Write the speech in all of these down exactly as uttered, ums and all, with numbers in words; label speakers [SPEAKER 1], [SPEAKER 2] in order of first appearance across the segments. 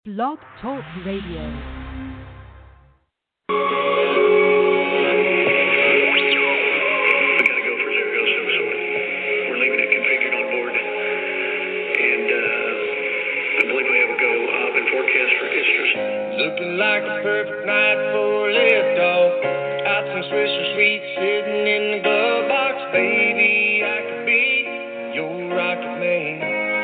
[SPEAKER 1] Blog Talk Radio.
[SPEAKER 2] Looking like a perfect night for a lift off. Got some Swisher Sweets sitting in the glove box. Baby, I could be your rocket man.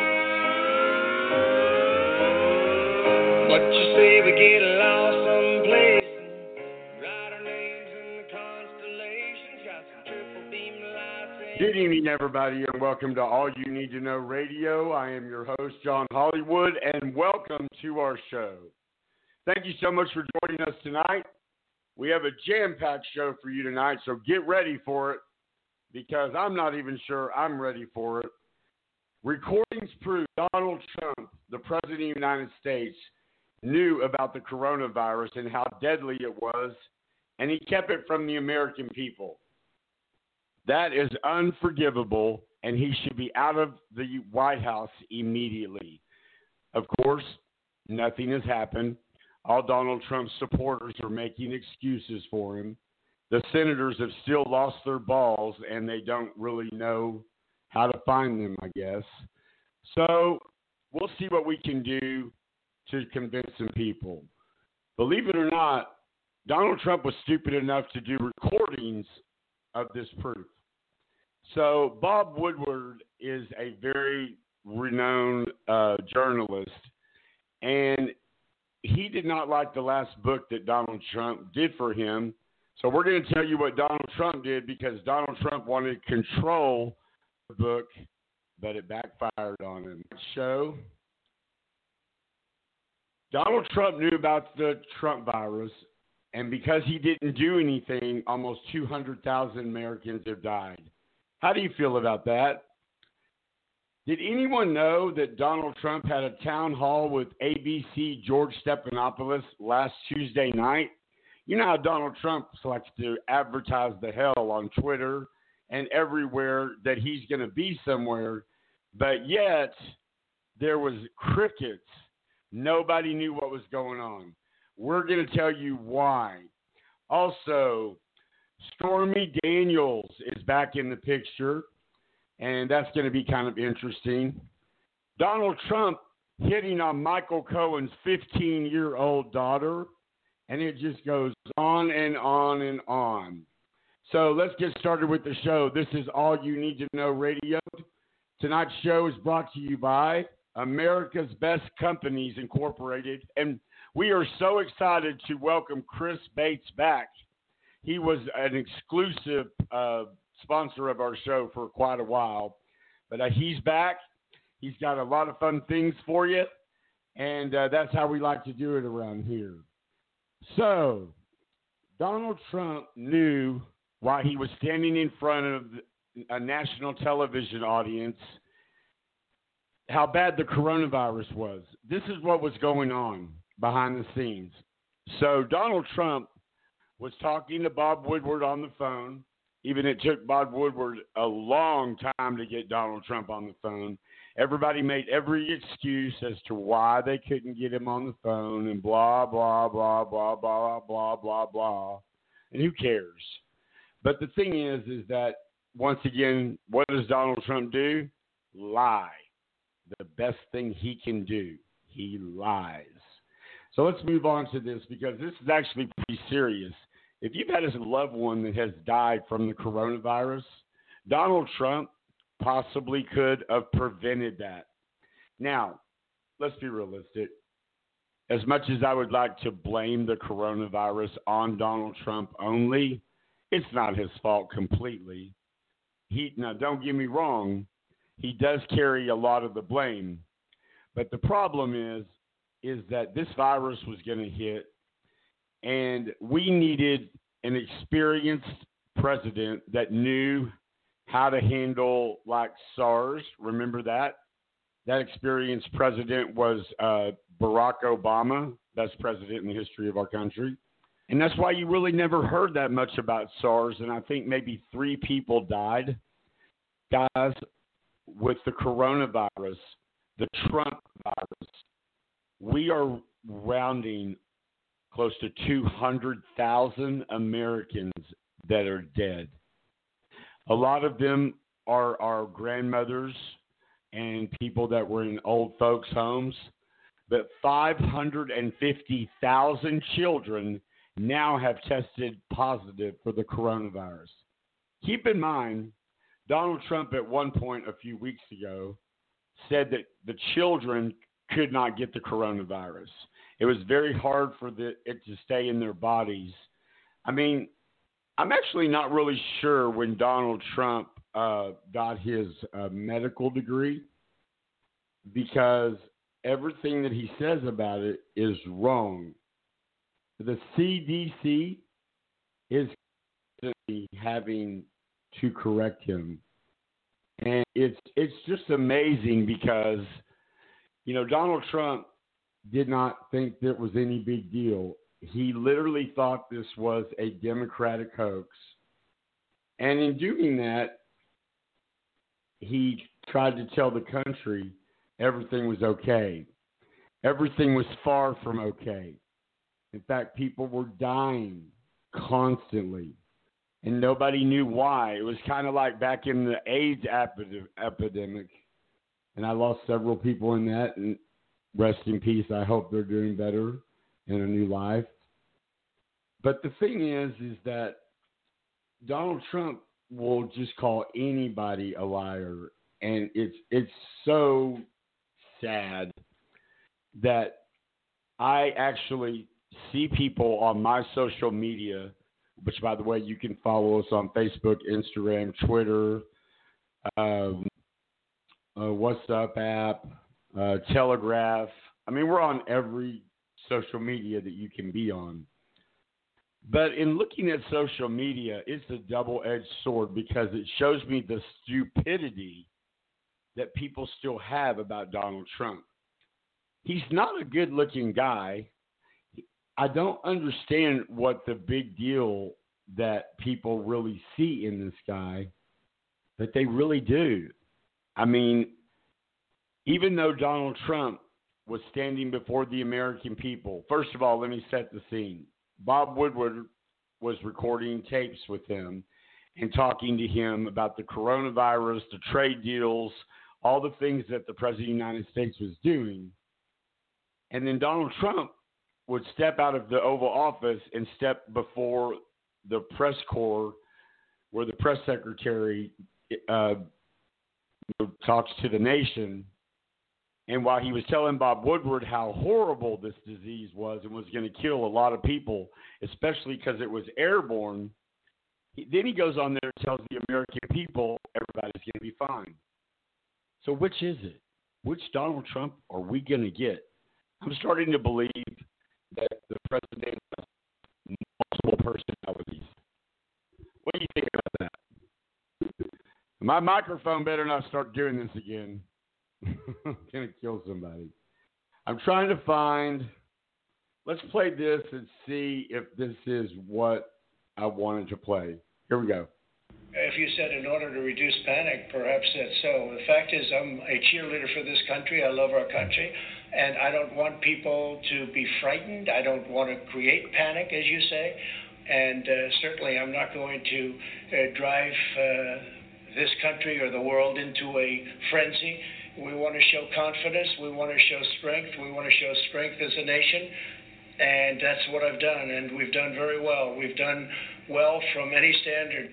[SPEAKER 2] What you say we get lost someplace? Write our names in the constellations. Got some triple beam lights.
[SPEAKER 3] Good evening, everybody, and welcome to All You Need to Know Radio. I am your host, John Hollywood, and welcome to our show. Thank you so much for joining us tonight. We have a jam-packed show for you tonight, so get ready for it, because I'm not even sure I'm ready for it. Recordings prove Donald Trump, the President of the United States, knew about the coronavirus and how deadly it was, and he kept it from the American people. That is unforgivable, and he should be out of the White House immediately. Of course, nothing has happened. All Donald Trump's supporters are making excuses for him. The senators have still lost their balls, and they don't really know how to find them, I guess. So we'll see what we can do to convince some people. Believe it or not, Donald Trump was stupid enough to do recordings of this proof. So Bob Woodward is a very renowned uh, journalist, and he did not like the last book that Donald Trump did for him. So we're going to tell you what Donald Trump did, because Donald Trump wanted to control the book, but it backfired on him. So Donald Trump knew about the Trump virus, and because he didn't do anything, almost two hundred thousand Americans have died. How do you feel about that? Did anyone know that Donald Trump had a town hall with A B C George Stephanopoulos last Tuesday night? You know how Donald Trump likes to advertise the hell on Twitter and everywhere that he's going to be somewhere, but yet there was crickets. Nobody knew what was going on. We're going to tell you why. Also, Stormy Daniels is back in the picture, and that's going to be kind of interesting. Donald Trump hitting on Michael Cohen's fifteen-year-old daughter, and it just goes on and on and on. So let's get started with the show. This is All You Need to Know Radio. Tonight's show is brought to you by America's Best Companies Incorporated, and we are so excited to welcome Chris Bates back. He was an exclusive uh, sponsor of our show for quite a while, but uh, he's back. He's got a lot of fun things for you, and uh, that's how we like to do it around here. So Donald Trump knew while he was standing in front of a national television audience how bad the coronavirus was. This is what was going on behind the scenes. So Donald Trump was talking to Bob Woodward on the phone. Even it took Bob Woodward a long time to get Donald Trump on the phone. Everybody made every excuse as to why they couldn't get him on the phone, and blah, blah, blah, blah, blah, blah, blah, blah. And who cares? But the thing is, is that, once again, what does Donald Trump do? Lie. The best thing he can do. He lies. So let's move on to this, because this is actually pretty serious. If you've had a loved one that has died from the coronavirus, Donald Trump possibly could have prevented that. Now, let's be realistic. As much as I would like to blame the coronavirus on Donald Trump only, it's not his fault completely. He, now, don't get me wrong, he does carry a lot of the blame. But the problem is, is that this virus was going to hit, and we needed an experienced president that knew how to handle, like, SARS. Remember that? That experienced president was uh, Barack Obama, best president in the history of our country. And that's why you really never heard that much about SARS, and I think maybe three people died. Guys, with the coronavirus, the Trump virus, we are rounding close to two hundred thousand Americans that are dead. A lot of them are our grandmothers and people that were in old folks' homes, but five hundred fifty thousand children now have tested positive for the coronavirus. Keep in mind, Donald Trump at one point a few weeks ago said that the children could not get the coronavirus. It was very hard for the, it to stay in their bodies. I mean, I'm actually not really sure when Donald Trump uh, got his uh, medical degree, because everything that he says about it is wrong. The C D C is having to correct him. And it's it's just amazing because, you know, Donald Trump did not think there was any big deal. He literally thought this was a Democratic hoax. And in doing that, he tried to tell the country everything was okay. Everything was far from okay. In fact, people were dying constantly, and nobody knew why. It was kind of like back in the AIDS epid- epidemic, and I lost several people in that, and rest in peace. I hope they're doing better in a new life. But the thing is, is that Donald Trump will just call anybody a liar, and it's it's so sad that I actually see people on my social media, which, by the way, you can follow us on Facebook, Instagram, Twitter, um, uh, WhatsApp app, uh, Telegraph. I mean, we're on every social media that you can be on. But in looking at social media, it's a double-edged sword because it shows me the stupidity that people still have about Donald Trump. He's not a good-looking guy. I don't understand what the big deal that people really see in this guy, but they really do. I mean, even though Donald Trump was standing before the American people, first of all, let me set the scene. Bob Woodward was recording tapes with him and talking to him about the coronavirus, the trade deals, all the things that the President of the United States was doing. And then Donald Trump would step out of the Oval Office and step before the press corps where the press secretary uh, talks to the nation. And while he was telling Bob Woodward how horrible this disease was and was going to kill a lot of people, especially because it was airborne, he, then he goes on there and tells the American people everybody's going to be fine. So which is it? Which Donald Trump are we going to get? I'm starting to believe that the president has multiple personalities. What do you think about that? My microphone better not start doing this again. I'm going to kill somebody. I'm trying to find, let's play this and see if this is what I wanted to play. Here we go.
[SPEAKER 4] If you said in order to reduce panic, perhaps that's so. The fact is, I'm a cheerleader for this country. I love our country, and I don't want people to be frightened. I don't want to create panic, as you say, and uh, certainly I'm not going to uh, drive uh, this country or the world into a frenzy. We want to show confidence. We want to show strength. We want to show strength as a nation, and that's what I've done, and we've done very well. We've done well from any standard.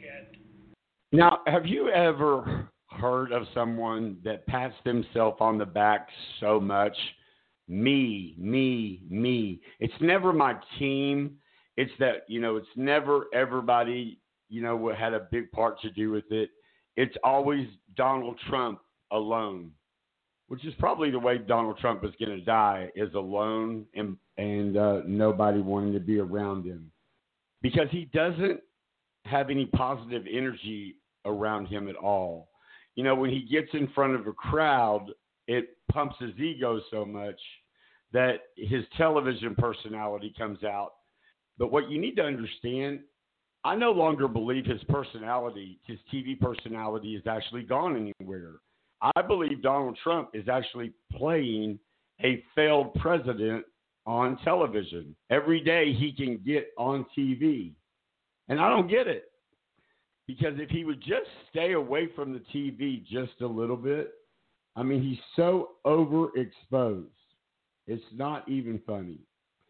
[SPEAKER 3] Now, have you ever heard of someone that pats themselves on the back so much? Me, me, me. It's never my team. It's that, you know, it's never everybody, you know, had a big part to do with it. It's always Donald Trump alone, which is probably the way Donald Trump is going to die, is alone and, and uh, nobody wanting to be around him. Because he doesn't have any positive energy around him at all. You know, when he gets in front of a crowd, it pumps his ego so much that his television personality comes out. But what you need to understand, I no longer believe his personality, his T V personality, is actually gone anywhere. I believe Donald Trump is actually playing a failed president on television. Every day he can get on T V. And I don't get it. Because if he would just stay away from the T V just a little bit, I mean, he's so overexposed. It's not even funny.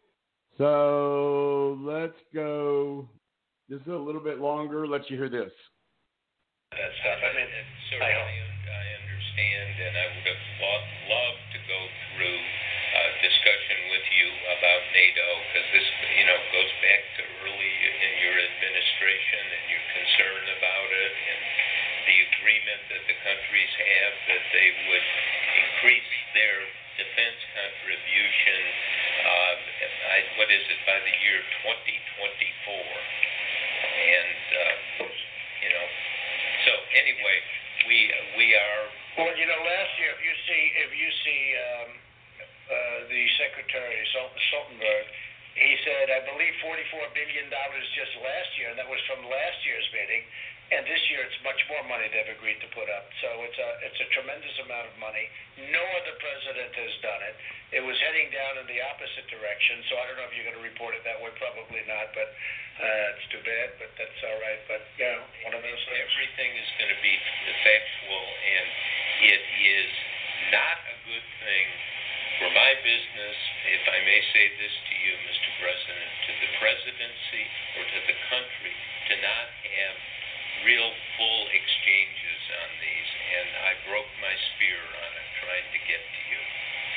[SPEAKER 3] So let's go. This is a little bit longer. Let you hear this.
[SPEAKER 5] That stuff. I mean, certainly I, I understand, and I would have lo- loved to go through a discussion with you about NATO, because this, you know, goes back to early in your administration and your concern about it, and the agreement that the countries have that they would increase their defense contribution. Uh, I, what is it, by the year twenty twenty-four? And uh, you know. So anyway, we we are.
[SPEAKER 4] Well, you know, last year, if you see if you see um, uh, the Secretary Stoltenberg, he said, I believe forty-four billion dollars just last year, and that was from last year's meeting. And this year, it's much more money they've agreed to put up. So it's a it's a tremendous amount of money. No other president has done it. It was heading down in the opposite direction. So I don't know if you're going to report it that way. Probably not. But uh, it's too bad. But that's all right. But you know, one of those things.
[SPEAKER 5] Everything is going to be factual, and it is not a good thing for my business, if I may say this to you, Mister President, to the presidency or to the country, to not have real full exchanges on these, and I broke my spear on it trying to get to you.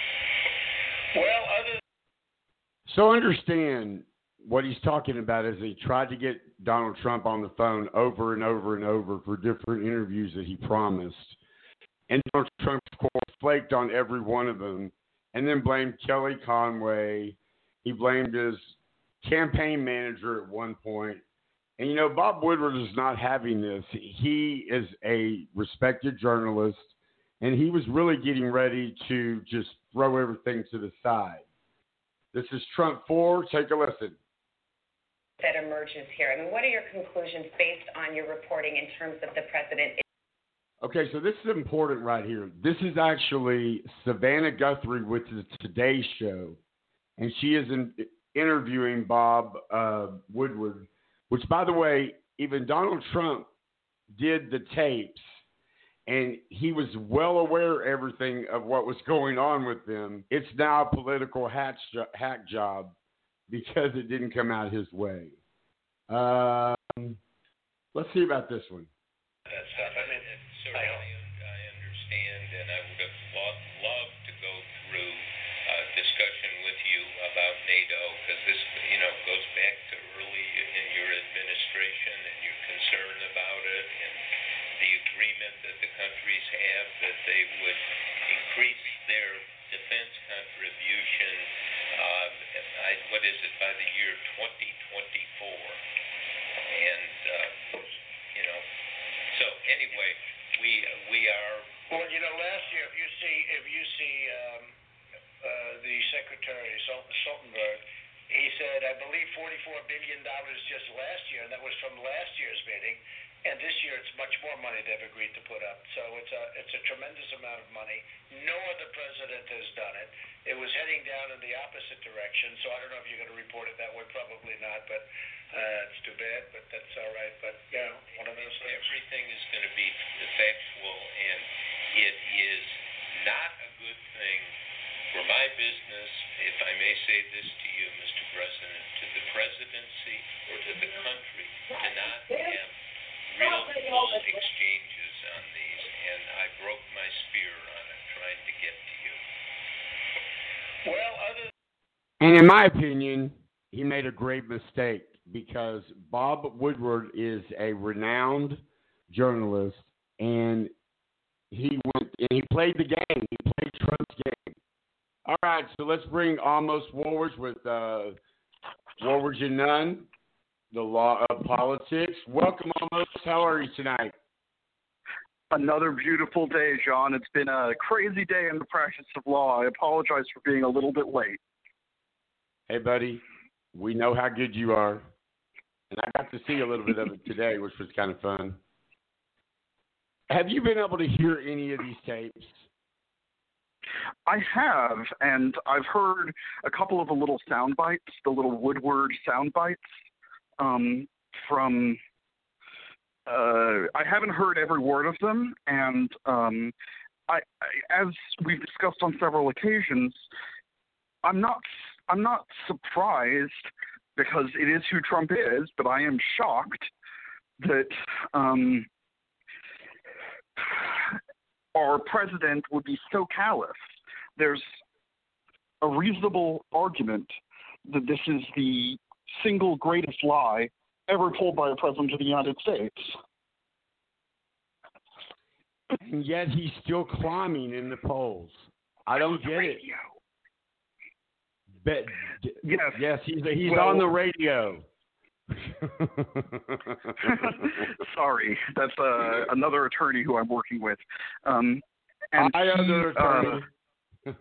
[SPEAKER 4] Well, other
[SPEAKER 3] So understand what he's talking about is he tried to get Donald Trump on the phone over and over and over for different interviews that he promised. And Donald Trump, of course, flaked on every one of them and then blamed Kelly Conway. He blamed his campaign manager at one point. And, you know, Bob Woodward is not having this. He is a respected journalist, and he was really getting ready to just throw everything to the side. This is Trump four. Take a listen.
[SPEAKER 6] That emerges here. I mean, what are your conclusions based on your reporting in terms of the president?
[SPEAKER 3] Okay, so this is important right here. This is actually Savannah Guthrie with the Today Show, and she is in, interviewing Bob uh, Woodward, which, by the way, even Donald Trump did the tapes, and he was well aware of everything of what was going on with them. It's now a political hack, hack job because it didn't come out his way. Um, let's see about this one.
[SPEAKER 5] That stuff. I mean, certainly I understand, and I would have lo- loved to go through a discussion with you about NATO, because this, you know, goes back to early in your administration and your concern about it, and the agreement that the countries have that they would increase their defense contribution. Uh, I, what is it, by the year twenty twenty-four? And uh, you know, so anyway, we we are.
[SPEAKER 4] Well, you know, last year, if you see if you see um, uh, the Secretary Stoltenberg, he said, I believe forty-four billion dollars just last year, and that was from last year's meeting. And this year, it's much more money they've agreed to put up. So it's a it's a tremendous amount of money. No other president has done it. It was heading down in the opposite direction. So I don't know if you're going to report it that way. Probably not. But uh, it's too bad. But that's all right. But you know, one of those things.
[SPEAKER 5] Everything is going to be factual, and it is not a good thing for my business, if I may say this to you, Mister President, to the presidency or to the country, to not have real full exchanges on these, and I broke my spear on it trying to get to you.
[SPEAKER 4] Well, other
[SPEAKER 3] And in my opinion, he made a great mistake because Bob Woodward is a renowned journalist, and he went and he played the game. He played Trump's game. All right, so let's bring Almost Woolworths with uh, Woolworths and Nunn, the law of politics. Welcome, Almost. How are you tonight?
[SPEAKER 7] Another beautiful day, John. It's been a crazy day in the practice of law. I apologize for being a little bit late.
[SPEAKER 3] Hey, buddy, we know how good you are, and I got to see a little bit of it today, which was kind of fun. Have you been able to hear any of these tapes?
[SPEAKER 7] I have, and I've heard a couple of the little sound bites, the little Woodward sound bites um, from. Uh, I haven't heard every word of them, and um, I, I, as we've discussed on several occasions, I'm not. I'm not surprised because it is who Trump is, but I am shocked that um, our president would be so callous. There's a reasonable argument that this is the single greatest lie ever told by a president of the United States.
[SPEAKER 3] And yet he's still climbing in the polls. I don't get it. But,
[SPEAKER 7] yes,
[SPEAKER 3] yes, he's he's
[SPEAKER 7] well,
[SPEAKER 3] on the radio.
[SPEAKER 7] Sorry, that's uh, another attorney who I'm working with. Um, and
[SPEAKER 3] I
[SPEAKER 7] he,
[SPEAKER 3] other attorney.
[SPEAKER 7] Uh,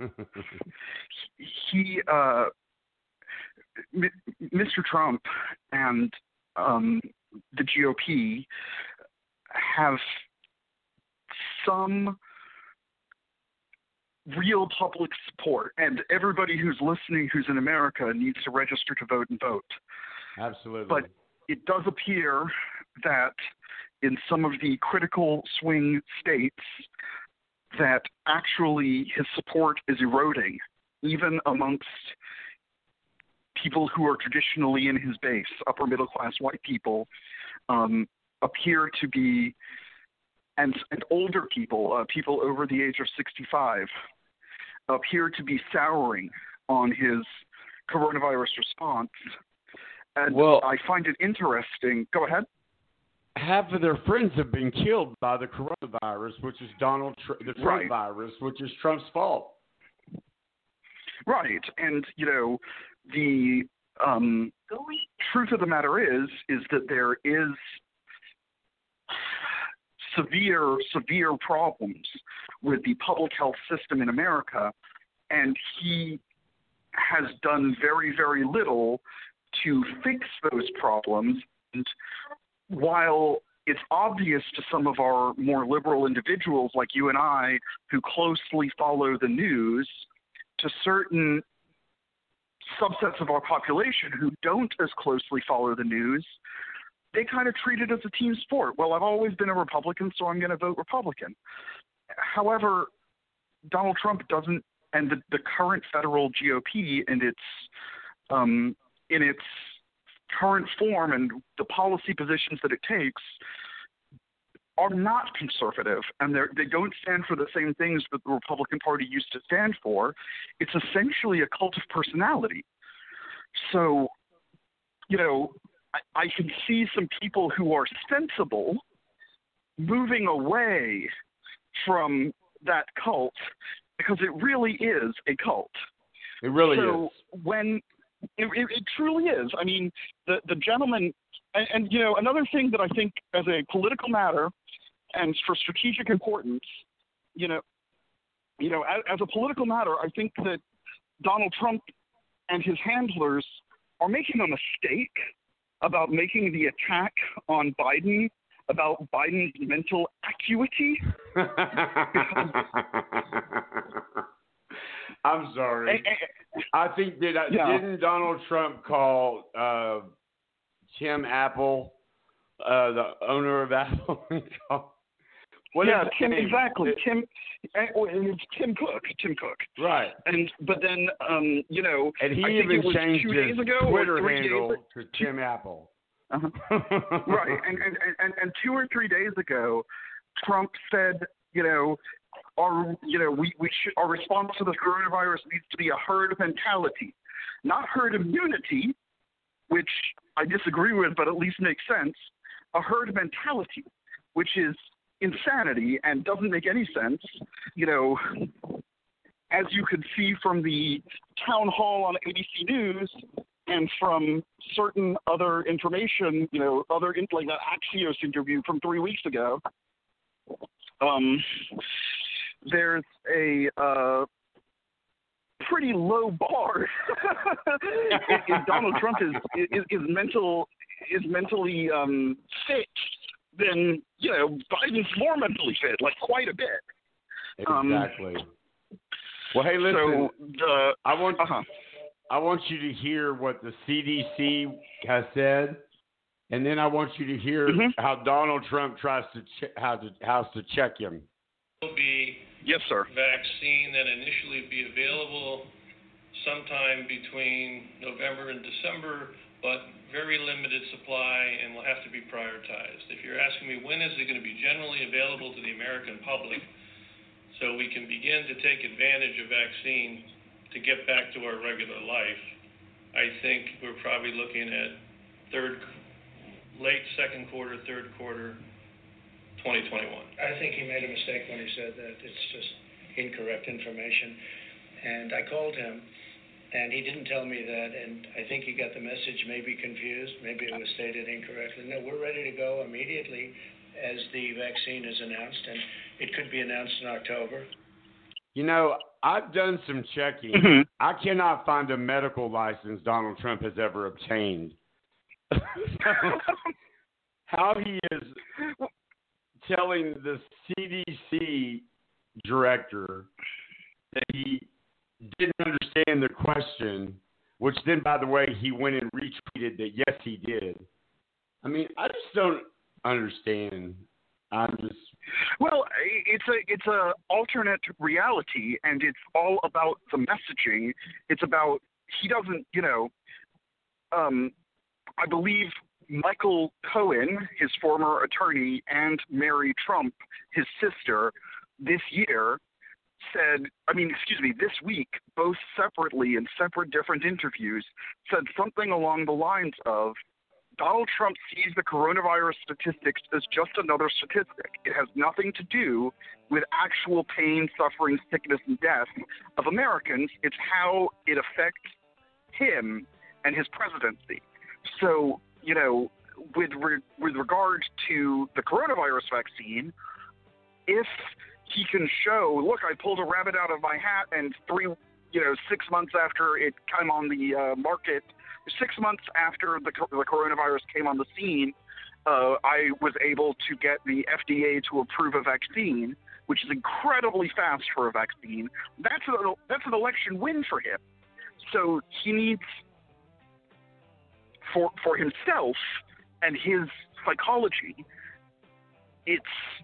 [SPEAKER 7] he, uh, M- Mister Trump and um, the G O P have some real public support, and everybody who's listening who's in America needs to register to vote and vote.
[SPEAKER 3] Absolutely.
[SPEAKER 7] But it does appear that in some of the critical swing states that actually his support is eroding, even amongst people who are traditionally in his base, upper middle class white people, um, appear to be, and, and older people, uh, people over the age of sixty-five, appear to be souring on his coronavirus response. And
[SPEAKER 3] well,
[SPEAKER 7] I find it interesting. Go ahead.
[SPEAKER 3] Half of their friends have been killed by the coronavirus, which is Donald Tr- the Trump
[SPEAKER 7] right.
[SPEAKER 3] virus, which is Trump's fault.
[SPEAKER 7] Right, and you know, the um, truth of the matter is, is that there is severe, severe problems with the public health system in America, and he has done very, very little to fix those problems. And while it's obvious to some of our more liberal individuals like you and I who closely follow the news, to certain subsets of our population who don't as closely follow the news, they kind of treat it as a team sport. Well, I've always been a Republican, so I'm going to vote Republican. However, Donald Trump doesn't, and the, the current federal G O P and its um, in its current form and the policy positions that it takes are not conservative, and they don't stand for the same things that the Republican Party used to stand for. It's essentially a cult of personality. So, you know, I, I can see some people who are sensible moving away from that cult because it really is a cult.
[SPEAKER 3] It really
[SPEAKER 7] so
[SPEAKER 3] is.
[SPEAKER 7] So when it, it, it truly is. I mean, the, the gentleman, and, and, you know, another thing that I think as a political matter and for strategic importance, you know, you know, as, as a political matter, I think that Donald Trump and his handlers are making a mistake about making the attack on Biden about Biden's mental acuity.
[SPEAKER 3] I'm sorry.
[SPEAKER 7] And, and,
[SPEAKER 3] I think that
[SPEAKER 7] yeah.
[SPEAKER 3] didn't Donald Trump call uh, Tim Apple, uh, the owner of Apple? What
[SPEAKER 7] yeah,
[SPEAKER 3] is
[SPEAKER 7] Tim,
[SPEAKER 3] name?
[SPEAKER 7] exactly.
[SPEAKER 3] It,
[SPEAKER 7] Tim, it's Tim Cook. Tim Cook.
[SPEAKER 3] Right.
[SPEAKER 7] And but then, um, you know,
[SPEAKER 3] and he
[SPEAKER 7] I think
[SPEAKER 3] even
[SPEAKER 7] it was
[SPEAKER 3] changed
[SPEAKER 7] two
[SPEAKER 3] his
[SPEAKER 7] days ago
[SPEAKER 3] Twitter
[SPEAKER 7] or three
[SPEAKER 3] handle
[SPEAKER 7] days
[SPEAKER 3] to Tim Apple.
[SPEAKER 7] Uh-huh. Right, and, and and and two or three days ago, Trump said, you know, our you know we we should, our response to the coronavirus needs to be a herd mentality, not herd immunity, which I disagree with, but at least makes sense. A herd mentality, which is insanity and doesn't make any sense. You know, as you could see from the town hall on A B C News. And from certain other information, you know, other like that Axios interview from three weeks ago, um, there's a uh, pretty low bar. if, if Donald Trump is, is is mental is mentally um, fit, then you know Biden's more mentally fit, like quite a bit.
[SPEAKER 3] Exactly.
[SPEAKER 7] Um,
[SPEAKER 3] Well, hey, listen.
[SPEAKER 7] So the
[SPEAKER 3] I want
[SPEAKER 7] uh-huh.
[SPEAKER 3] I want you to hear what the C D C has said, and then I want you to hear
[SPEAKER 7] mm-hmm.
[SPEAKER 3] how Donald Trump tries to che- how to how to check him.
[SPEAKER 8] Will be
[SPEAKER 7] yes, sir.
[SPEAKER 8] vaccine that initially be available sometime between November and December, but very limited supply and will have to be prioritized. If you're asking me when is it going to be generally available to the American public so we can begin to take advantage of vaccine to get back to our regular life, I think we're probably looking at third, late second quarter, third quarter, twenty twenty-one.
[SPEAKER 4] I think he made a mistake when he said that. It's just incorrect information. And I called him, and he didn't tell me that, and I think he got the message maybe confused. Maybe it was stated incorrectly. No, we're ready to go immediately as the vaccine is announced, and it could be announced in October.
[SPEAKER 3] You know, I've done some checking.
[SPEAKER 7] Mm-hmm.
[SPEAKER 3] I cannot find a medical license Donald Trump has ever obtained. How he is telling the C D C director that he didn't understand the question, which then, by the way, he went and retweeted that, yes, he did. I mean, I just don't understand. I'm just...
[SPEAKER 7] Well, it's a it's a alternate reality, and it's all about the messaging. It's about, he doesn't, you know, um, I believe Michael Cohen, his former attorney, and Mary Trump, his sister, this year said, I mean, excuse me, this week, both separately in separate different interviews, said something along the lines of, Donald Trump sees the coronavirus statistics as just another statistic. It has nothing to do with actual pain, suffering, sickness, and death of Americans. It's how it affects him and his presidency. So, you know, with re- with regard to the coronavirus vaccine, if he can show, look, I pulled a rabbit out of my hat, and three, you know, six months after it came on the uh, market, six months after the, the coronavirus came on the scene, uh, I was able to get the F D A to approve a vaccine, which is incredibly fast for a vaccine. That's a, that's an election win for him. So he needs, for for himself and his psychology, it's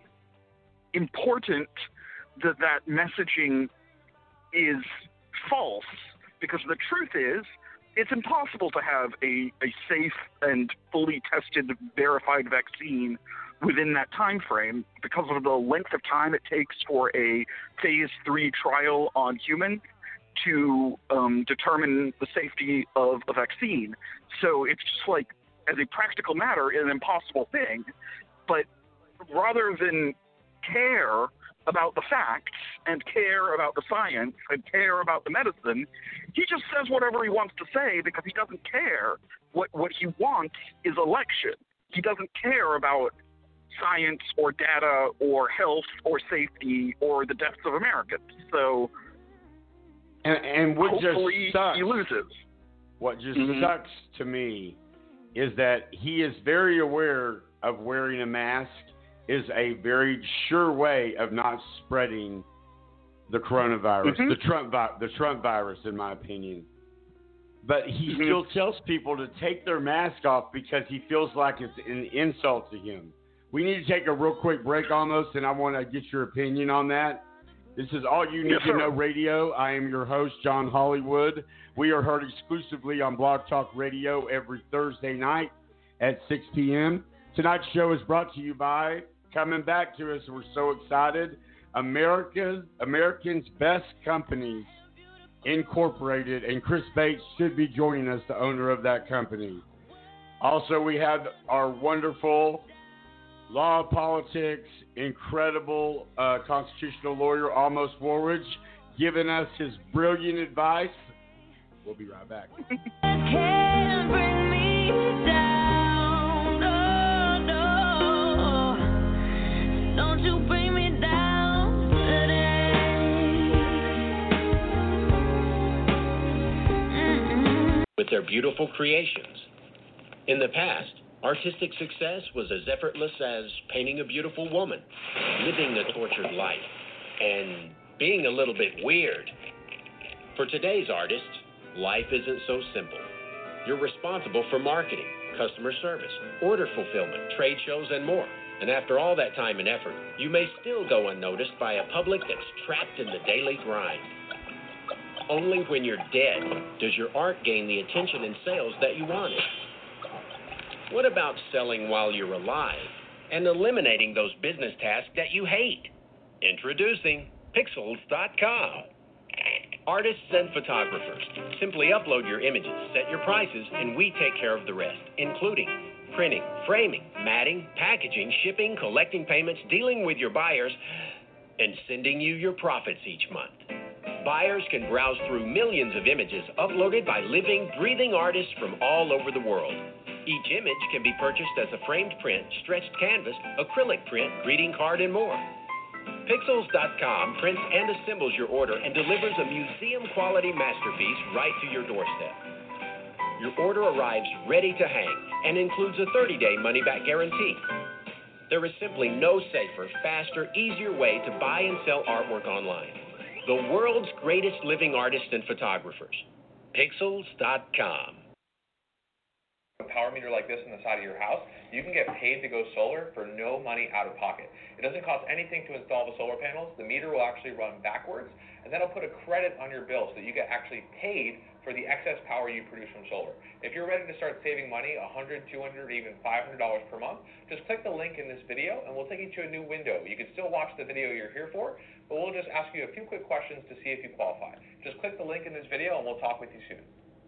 [SPEAKER 7] important that that messaging is false, because the truth is, it's impossible to have a, a safe and fully tested, verified vaccine within that time frame because of the length of time it takes for a phase three trial on humans to um, determine the safety of a vaccine. So it's just like, as a practical matter, an impossible thing. But rather than care about the facts and care about the science and care about the medicine, he just says whatever he wants to say because he doesn't care. What what he wants is election. He doesn't care about science or data or health or safety or the deaths of Americans. So
[SPEAKER 3] and, and what
[SPEAKER 7] hopefully
[SPEAKER 3] just sucks,
[SPEAKER 7] he loses.
[SPEAKER 3] What just
[SPEAKER 7] mm-hmm.
[SPEAKER 3] sucks to me is that he is very aware of wearing a mask is a very sure way of not spreading the coronavirus,
[SPEAKER 7] mm-hmm.
[SPEAKER 3] the Trump vi- the Trump virus, in my opinion. But he
[SPEAKER 7] mm-hmm.
[SPEAKER 3] still tells people to take their mask off because he feels like it's an insult to him. We need to take a real quick break on this, and I want to get your opinion on that. This is All You Need
[SPEAKER 7] yes,
[SPEAKER 3] to
[SPEAKER 7] sir.
[SPEAKER 3] Know Radio. I am your host, John Hollywood. We are heard exclusively on Blog Talk Radio every Thursday night at six p.m. Tonight's show is brought to you by, coming back to us, we're so excited, America's Americans Best Companies Incorporated, and Chris Bates should be joining us, the owner of that company. Also, we have our wonderful law, politics, incredible uh, constitutional lawyer, Amos Warridge, giving us his brilliant advice. We'll be right back.
[SPEAKER 9] Can't bring me down, no, no. Don't you bring me down today. Mm-mm.
[SPEAKER 10] With their beautiful creations. In the past, artistic success was as effortless as painting a beautiful woman, living a tortured life, and being a little bit weird. For today's artists, life isn't so simple. You're responsible for marketing, customer service, order fulfillment, trade shows, and more. And after all that time and effort, you may still go unnoticed by a public that's trapped in the daily grind. Only when you're dead does your art gain the attention and sales that you wanted. What about selling while you're alive and eliminating those business tasks that you hate? Introducing Pixels dot com. Artists and photographers, simply upload your images, set your prices, and we take care of the rest, including printing, framing, matting, packaging, shipping, collecting payments, dealing with your buyers, and sending you your profits each month. Buyers can browse through millions of images uploaded by living, breathing artists from all over the world. Each image can be purchased as a framed print, stretched canvas, acrylic print, greeting card, and more. Pixels dot com prints and assembles your order and delivers a museum-quality masterpiece right to your doorstep. Your order arrives ready to hang and includes a thirty-day money-back guarantee. There is simply no safer, faster, easier way to buy and sell artwork online. The world's greatest living artists and photographers. Pixels dot com.
[SPEAKER 11] A power meter like this on the side of your house, you can get paid to go solar for no money out of pocket. It doesn't cost anything to install the solar panels. The meter will actually run backwards, and then it'll put a credit on your bill so that you get actually paid for the excess power you produce from solar. If you're ready to start saving money, one hundred dollars, two hundred dollars, even five hundred dollars per month, just click the link in this video, and we'll take you to a new window. You can still watch the video you're here for, but we'll just ask you a few quick questions to see if you qualify. Just click the link in this video, and we'll talk with you soon.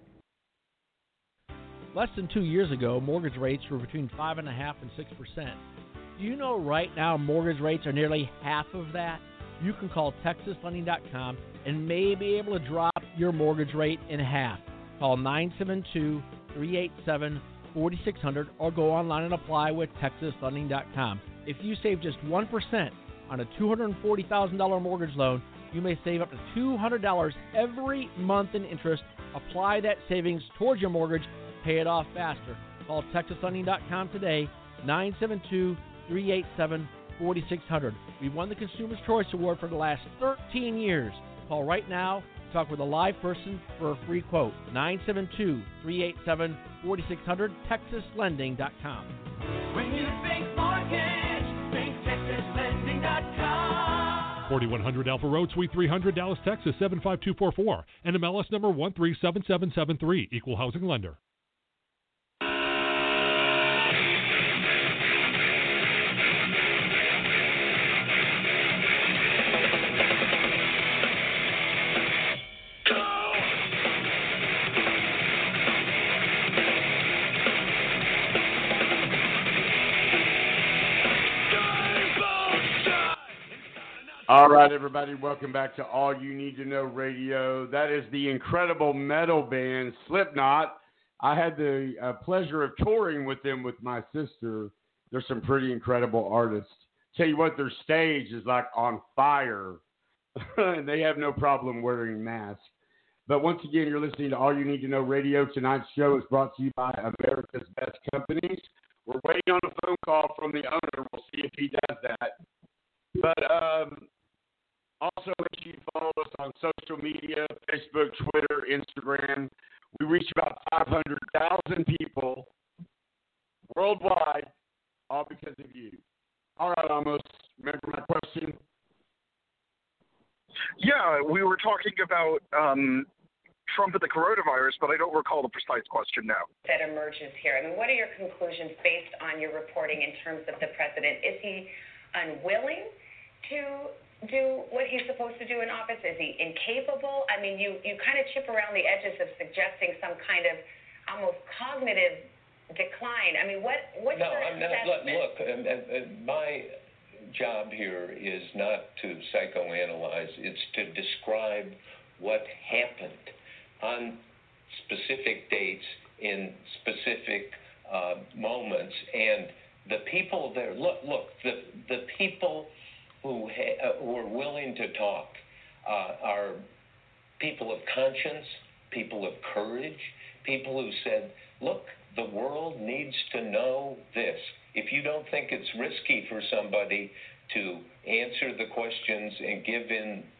[SPEAKER 12] Less than two years ago, mortgage rates were between five point five and six percent. Do you know right now mortgage rates are nearly half of that? You can call Texas Lending dot com and may be able to drop your mortgage rate in half. Call nine seven two, three eight seven, four six zero zero or go online and apply with Texas Lending dot com. If you save just one percent on a two hundred forty thousand dollars mortgage loan, you may save up to two hundred dollars every month in interest. Apply that savings towards your mortgage. Pay it off faster. Call Texas Lending dot com today, nine seven two, three eight seven, four six zero zero. We've won the Consumer's Choice Award for the last thirteen years. Call right now, talk with a live person for a free quote, nine seven two, three eight seven, four six zero zero, Texas Lending dot com.
[SPEAKER 9] When you think mortgage, think Texas Lending dot com.
[SPEAKER 13] forty-one hundred Alpha Road, Suite three hundred, Dallas, Texas, seven five two four four, and M L S number one three seven seven seven three, Equal Housing Lender.
[SPEAKER 3] All right, everybody, welcome back to All You Need to Know Radio. That is the incredible metal band Slipknot. I had the uh, pleasure of touring with them with my sister. They're some pretty incredible artists. Tell you what, their stage is like on fire, and they have no problem wearing masks. But once again, you're listening to All You Need to Know Radio. Tonight's show is brought to you by America's Best Companies. We're waiting on a phone call from the owner. We'll see if he does that. But um, also, make sure you follow us on social media, Facebook, Twitter, Instagram. We reach about five hundred thousand people worldwide, all because of you. All right, Amos, remember my question?
[SPEAKER 7] Yeah, we were talking about um, Trump and the coronavirus, but I don't recall the precise question now.
[SPEAKER 6] That emerges here. I mean, what are your conclusions based on your reporting in terms of the president? Is he unwilling to do what he's supposed to do in office? Is he incapable? I mean, you, you kind of chip around the edges of suggesting some kind of almost cognitive decline. I mean, what what's
[SPEAKER 5] no,
[SPEAKER 6] your
[SPEAKER 5] I'm not.
[SPEAKER 6] assessment?
[SPEAKER 5] Look, um, uh, my job here is not to psychoanalyze. It's to describe what happened on specific dates in specific uh, moments, and the people there. Look, look, the the people who, ha- uh, who are willing to talk uh, are people of conscience, people of courage, people who said, look, the world needs to know this. If you don't think it's risky for somebody to answer the questions and give in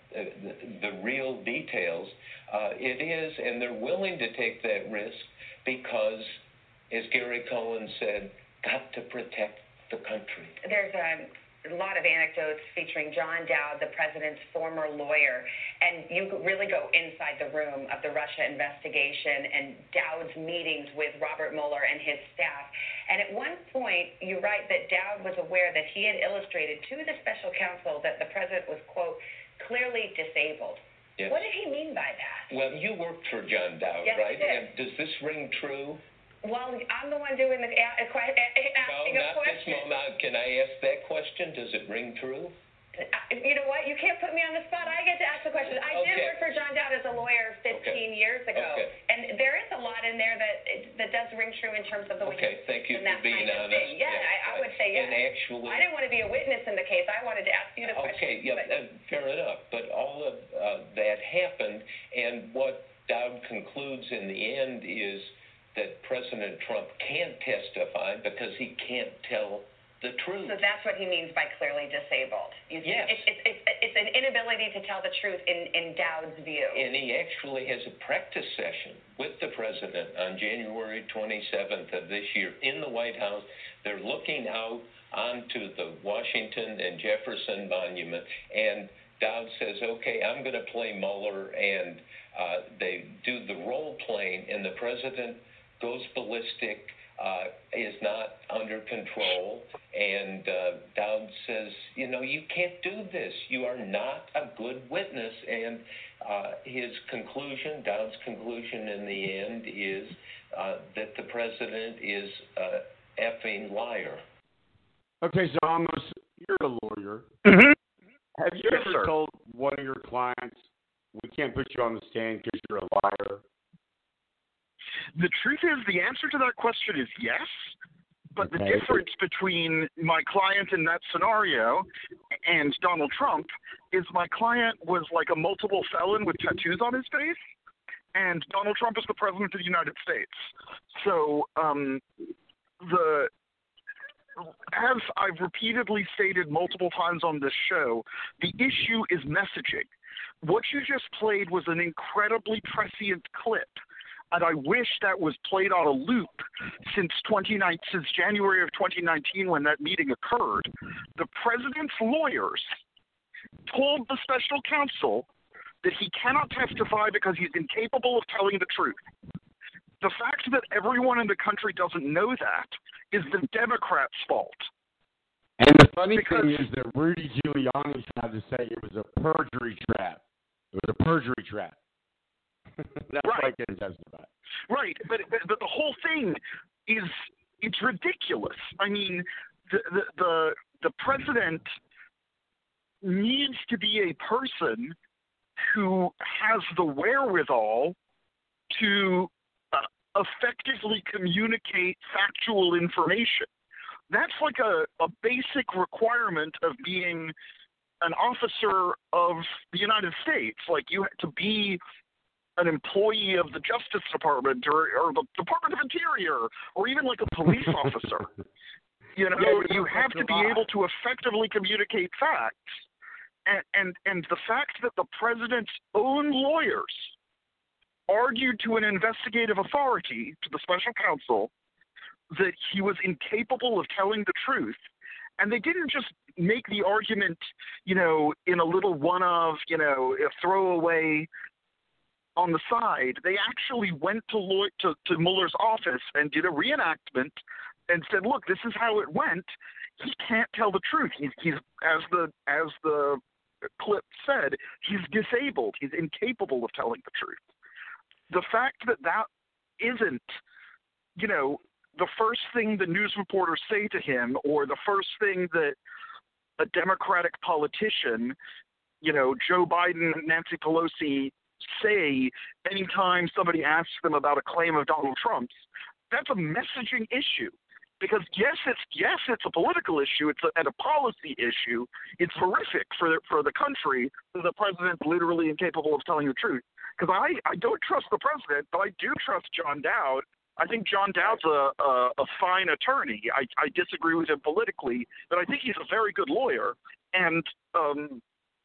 [SPEAKER 5] the, the real details. Uh, it is, and they're willing to take that risk because, as Gary Cohen said, got to protect the country.
[SPEAKER 6] There's a a lot of anecdotes featuring John Dowd, the president's former lawyer, and you really go inside the room of the Russia investigation and Dowd's meetings with Robert Mueller and his staff. And at one point, you write that Dowd was aware that he had illustrated to the special counsel that the president was, quote, clearly disabled.
[SPEAKER 5] Yes.
[SPEAKER 6] What did he mean by that?
[SPEAKER 5] Well, you worked for John Dowd,
[SPEAKER 6] Yes,
[SPEAKER 5] right?
[SPEAKER 6] I did.
[SPEAKER 5] And does this ring true?
[SPEAKER 6] Well, I'm the one doing the a- a- asking
[SPEAKER 5] no,
[SPEAKER 6] a
[SPEAKER 5] not this
[SPEAKER 6] question.
[SPEAKER 5] moment. Can I ask that question? Does it ring true?
[SPEAKER 6] You know what? You can't put me on the spot. I get to ask the question. I did
[SPEAKER 5] Okay.
[SPEAKER 6] work for John Dowd as a lawyer fifteen
[SPEAKER 5] Okay.
[SPEAKER 6] years ago,
[SPEAKER 5] Okay.
[SPEAKER 6] and there is a lot in there that that does ring true in terms of the way
[SPEAKER 5] Okay, thank you
[SPEAKER 6] and
[SPEAKER 5] for
[SPEAKER 6] that
[SPEAKER 5] being
[SPEAKER 6] kind of
[SPEAKER 5] honest.
[SPEAKER 6] thing. Yeah,
[SPEAKER 5] Yes,
[SPEAKER 6] I, I
[SPEAKER 5] right.
[SPEAKER 6] would say yes.
[SPEAKER 5] And actually,
[SPEAKER 6] I didn't want to be a witness in the case. I wanted to ask you the question.
[SPEAKER 5] okay, yeah,
[SPEAKER 6] but-
[SPEAKER 5] uh, fair enough. But all of uh, that happened, and what Dowd concludes in the end is that President Trump can't testify because he can't tell the truth.
[SPEAKER 6] So that's what he means by clearly disabled. You see,
[SPEAKER 5] Yes.
[SPEAKER 6] it's, it's, it's, it's an inability to tell the truth in, in Dowd's view.
[SPEAKER 5] And he actually has a practice session with the president on January twenty-seventh of this year in the White House. They're looking out onto the Washington and Jefferson Monument, and Dowd says, okay, I'm going to play Mueller, and uh, they do the role playing, and the president goes ballistic, uh, is not under control, and uh, Dowd says, you know, you can't do this. You are not a good witness. And uh, his conclusion, Dowd's conclusion in the end is uh, that the president is an effing liar.
[SPEAKER 3] Okay, so Amos, you're a lawyer.
[SPEAKER 7] Mm-hmm.
[SPEAKER 3] Have you
[SPEAKER 7] Yes,
[SPEAKER 3] ever
[SPEAKER 7] sir.
[SPEAKER 3] told one of your clients, we can't put you on the stand because you're a liar?
[SPEAKER 7] The truth is, the answer to that question is yes. But the
[SPEAKER 3] Okay.
[SPEAKER 7] difference between my client in that scenario and Donald Trump is my client was like a multiple felon with tattoos on his face, and Donald Trump is the president of the United States. So um, the as I've repeatedly stated multiple times on this show, the issue is messaging. What you just played was an incredibly prescient clip, and I wish that was played on a loop since twenty nineteen, since January of twenty nineteen when that meeting occurred. The president's lawyers told the special counsel that he cannot testify because he's incapable of telling the truth. The fact that everyone in the country doesn't know that is the Democrats' fault.
[SPEAKER 3] And the funny
[SPEAKER 7] Because-
[SPEAKER 3] thing is that Rudy Giuliani tried to say it was a perjury trap. It was a perjury trap. That's
[SPEAKER 7] Right.
[SPEAKER 3] why I can testify.
[SPEAKER 7] Right, but, but but the whole thing is it's ridiculous. I mean, the the the, the president needs to be a person who has the wherewithal to uh, effectively communicate factual information. That's like a, a basic requirement of being an officer of the United States. Like you have to be an employee of the Justice Department or, or the Department of Interior or even like a police officer. You know,
[SPEAKER 3] Yeah,
[SPEAKER 7] you have to be
[SPEAKER 3] survive.
[SPEAKER 7] able to effectively communicate facts. And, and and the fact that the president's own lawyers argued to an investigative authority, to the special counsel, that he was incapable of telling the truth. And they didn't just make the argument, you know, in a little one of, you know, a throwaway on the side. They actually went to, law- to to Mueller's office and did a reenactment and said, look, this is how it went. He can't tell the truth. He's, he's as the as the clip said, he's disabled. He's incapable of telling the truth. The fact that that isn't, you know, the first thing the news reporters say to him, or the first thing that a Democratic politician, you know, Joe Biden, Nancy Pelosi, say anytime somebody asks them about a claim of Donald Trump's, that's a messaging issue. Because yes, it's yes, it's a political issue, it's a, and a policy issue. It's horrific for the, for the country that the president's literally incapable of telling the truth. Because I, I don't trust the president, but I do trust John Dowd. I think John Dowd's a, a, a fine attorney. I, I disagree with him politically, but I think he's a very good lawyer. And um,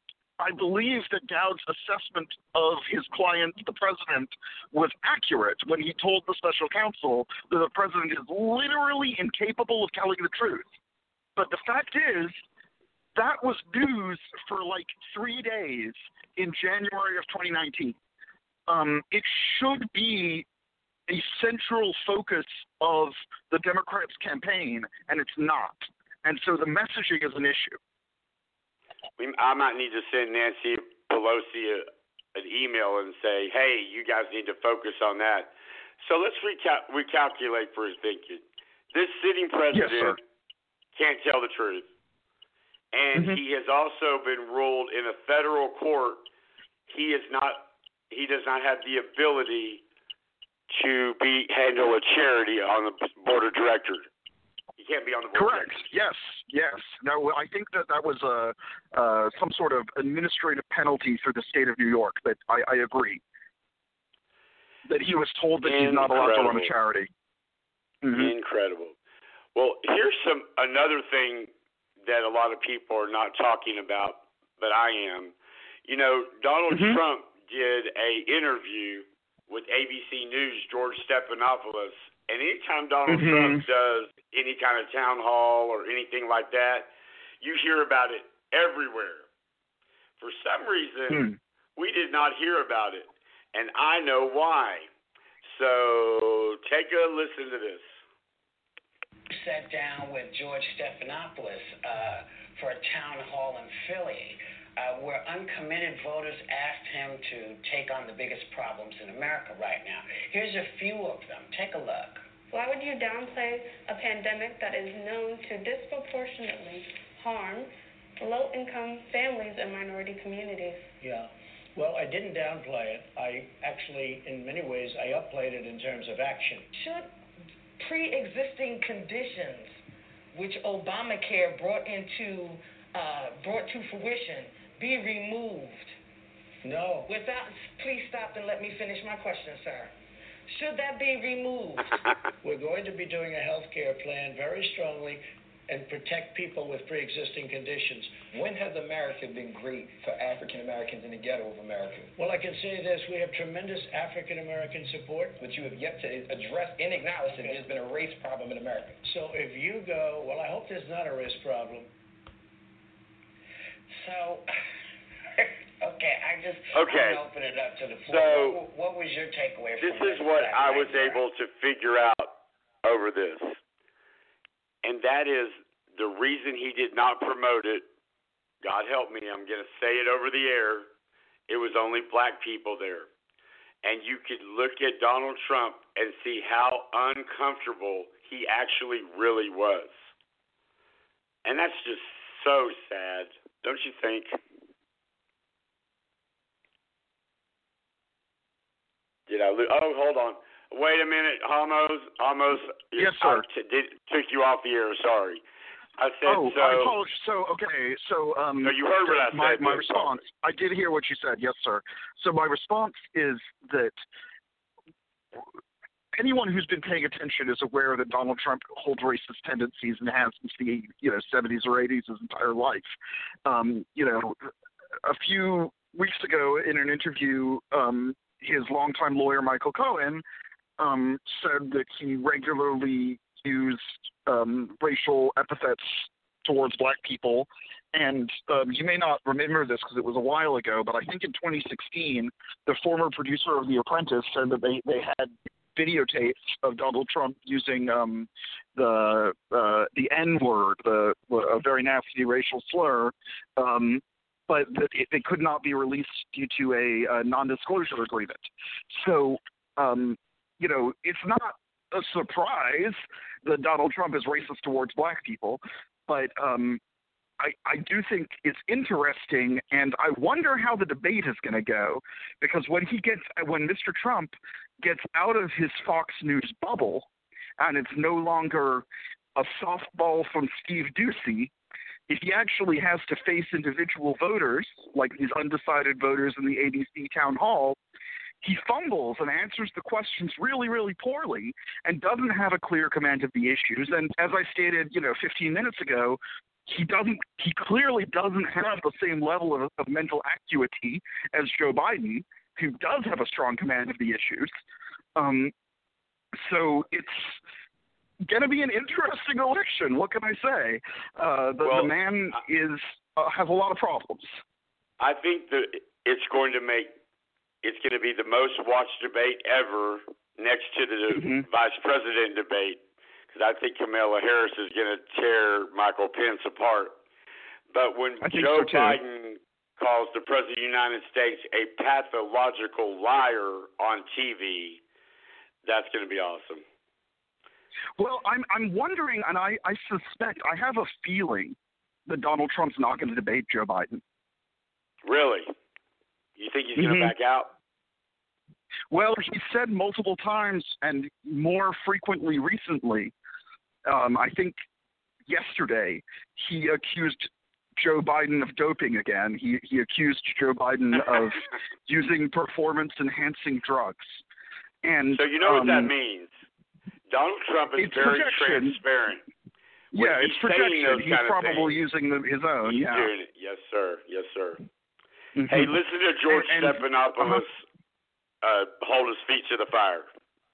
[SPEAKER 7] I believe that Dowd's assessment of his client, the president, was accurate when he told the special counsel that the president is literally incapable of telling the truth. But the fact is, that was news for like three days in January of twenty nineteen. Um, it should be a central focus of the Democrats' campaign, and it's not. And so the messaging is an issue.
[SPEAKER 3] We, I might need to send Nancy Pelosi a, an email and say, hey, you guys need to focus on that. So let's recal- recalculate for a second. This sitting president
[SPEAKER 7] yes,
[SPEAKER 3] can't tell the truth. And
[SPEAKER 7] mm-hmm.
[SPEAKER 3] he has also been ruled in a federal court. He is not. He does not have the ability to be handle a charity on the board of directors. He can't be on the board.
[SPEAKER 7] Correct. Yes. Yes. No, I think that that was a uh, some sort of administrative penalty for the state of New York. But I, I agree that he was told that
[SPEAKER 3] Incredible.
[SPEAKER 7] he's not allowed to run a charity. Mm-hmm.
[SPEAKER 3] Incredible. Well, here's some another thing that a lot of people are not talking about, but I am. You know, Donald
[SPEAKER 7] mm-hmm.
[SPEAKER 3] Trump did a interview with A B C News, George Stephanopoulos, and anytime Donald
[SPEAKER 7] mm-hmm.
[SPEAKER 3] Trump does any kind of town hall or anything like that, you hear about it everywhere. For some reason,
[SPEAKER 7] mm.
[SPEAKER 3] we did not hear about it, and I know why. So take a listen to this.
[SPEAKER 14] Sat down with George Stephanopoulos uh, for a town hall in Philly uh, where uncommitted voters asked him to take on the biggest problems in America right now. Here's a few of them. Take a look.
[SPEAKER 15] Why would you downplay a pandemic that is known to disproportionately harm low-income families and minority communities?
[SPEAKER 4] Yeah. Well, I didn't downplay it. I actually, in many ways, I upplayed it in terms of action.
[SPEAKER 16] Should pre-existing conditions, which Obamacare brought into uh, brought to fruition, be removed?
[SPEAKER 4] No.
[SPEAKER 16] Without, please stop and let me finish my question, sir. Should that be removed?
[SPEAKER 4] We're going to be doing a health care plan very strongly and protect people with pre-existing conditions.
[SPEAKER 17] When has America been great for African Americans in the ghetto of America?
[SPEAKER 4] Well, I can say this. We have tremendous African American support.
[SPEAKER 17] But you have yet to address and acknowledge that there's been a race problem in America.
[SPEAKER 4] So if you go, well, I hope there's not a race problem.
[SPEAKER 14] So, okay, I just
[SPEAKER 3] okay.
[SPEAKER 14] want to open it up to the floor.
[SPEAKER 3] So,
[SPEAKER 14] what, what was your takeaway
[SPEAKER 3] this
[SPEAKER 14] from
[SPEAKER 3] this?
[SPEAKER 14] This
[SPEAKER 3] is what I
[SPEAKER 14] right
[SPEAKER 3] was
[SPEAKER 14] there?
[SPEAKER 3] able to figure out over this. And that is the reason he did not promote it. God help me, I'm going to say it over the air. It was only black people there. And you could look at Donald Trump and see how uncomfortable he actually really was. And that's just so sad, don't you think? Did I lose? Oh, hold on. Wait a minute, Almost, almost.
[SPEAKER 7] Yes, sir.
[SPEAKER 3] I t- did, took you off the air. Sorry. I said
[SPEAKER 7] oh,
[SPEAKER 3] so.
[SPEAKER 7] I apologize. So, okay. So, um,
[SPEAKER 3] no, you heard what I
[SPEAKER 7] my,
[SPEAKER 3] said.
[SPEAKER 7] My response. I did hear what you said. Yes, sir. So, my response is that anyone who's been paying attention is aware that Donald Trump holds racist tendencies and has since the you know seventies or eighties his entire life. Um, you know, a few weeks ago in an interview, um, his longtime lawyer Michael Cohen um, said that he regularly used um, racial epithets towards black people. And um, you may not remember this because it was a while ago, but I think in twenty sixteen, the former producer of The Apprentice said that they, they had videotapes of Donald Trump using um, the uh, the N-word, the a very nasty racial slur, um, but that it, it could not be released due to a, a non-disclosure agreement. So, um, you know, it's not a surprise that Donald Trump is racist towards black people, but um, I, I do think it's interesting, and I wonder how the debate is going to go, because when he gets, when Mister Trump gets out of his Fox News bubble, and it's no longer a softball from Steve Doocy, if he actually has to face individual voters, like these undecided voters in the A B C town hall, he fumbles and answers the questions really, really poorly and doesn't have a clear command of the issues. And as I stated, you know, fifteen minutes ago, he doesn't. He clearly doesn't have the same level of, of mental acuity as Joe Biden, who does have a strong command of the issues. Um, so it's going to be an interesting election. What can I say? Uh, the,
[SPEAKER 3] well,
[SPEAKER 7] the man is uh, has a lot of problems.
[SPEAKER 3] I think that it's going to make it's going to be the most watched debate ever, next to the
[SPEAKER 7] mm-hmm.
[SPEAKER 3] vice president debate, because I think Kamala Harris is going to tear Michael Pence apart. But when Joe
[SPEAKER 7] so
[SPEAKER 3] Biden calls the president of the United States a pathological liar on T V, that's going to be awesome.
[SPEAKER 7] Well, I'm I'm wondering, and I, I suspect, I have a feeling that Donald Trump's not going to debate Joe Biden.
[SPEAKER 3] Really? You think he's
[SPEAKER 7] mm-hmm.
[SPEAKER 3] going to back out?
[SPEAKER 7] Well, he said multiple times, and more frequently recently, um, I think yesterday, he accused Joe Biden of doping again. He he accused Joe Biden of using performance-enhancing drugs. And
[SPEAKER 3] so you know
[SPEAKER 7] um,
[SPEAKER 3] what that means. Donald Trump is very
[SPEAKER 7] projection.
[SPEAKER 3] transparent. When
[SPEAKER 7] yeah, it's projection. He's probably
[SPEAKER 3] things,
[SPEAKER 7] using the, his own.
[SPEAKER 3] He's
[SPEAKER 7] yeah.
[SPEAKER 3] doing it. Yes, sir. Yes, sir.
[SPEAKER 7] Mm-hmm.
[SPEAKER 3] Hey, listen to George
[SPEAKER 7] and, and,
[SPEAKER 3] Stephanopoulos
[SPEAKER 7] uh-huh.
[SPEAKER 3] uh, hold his feet to the fire.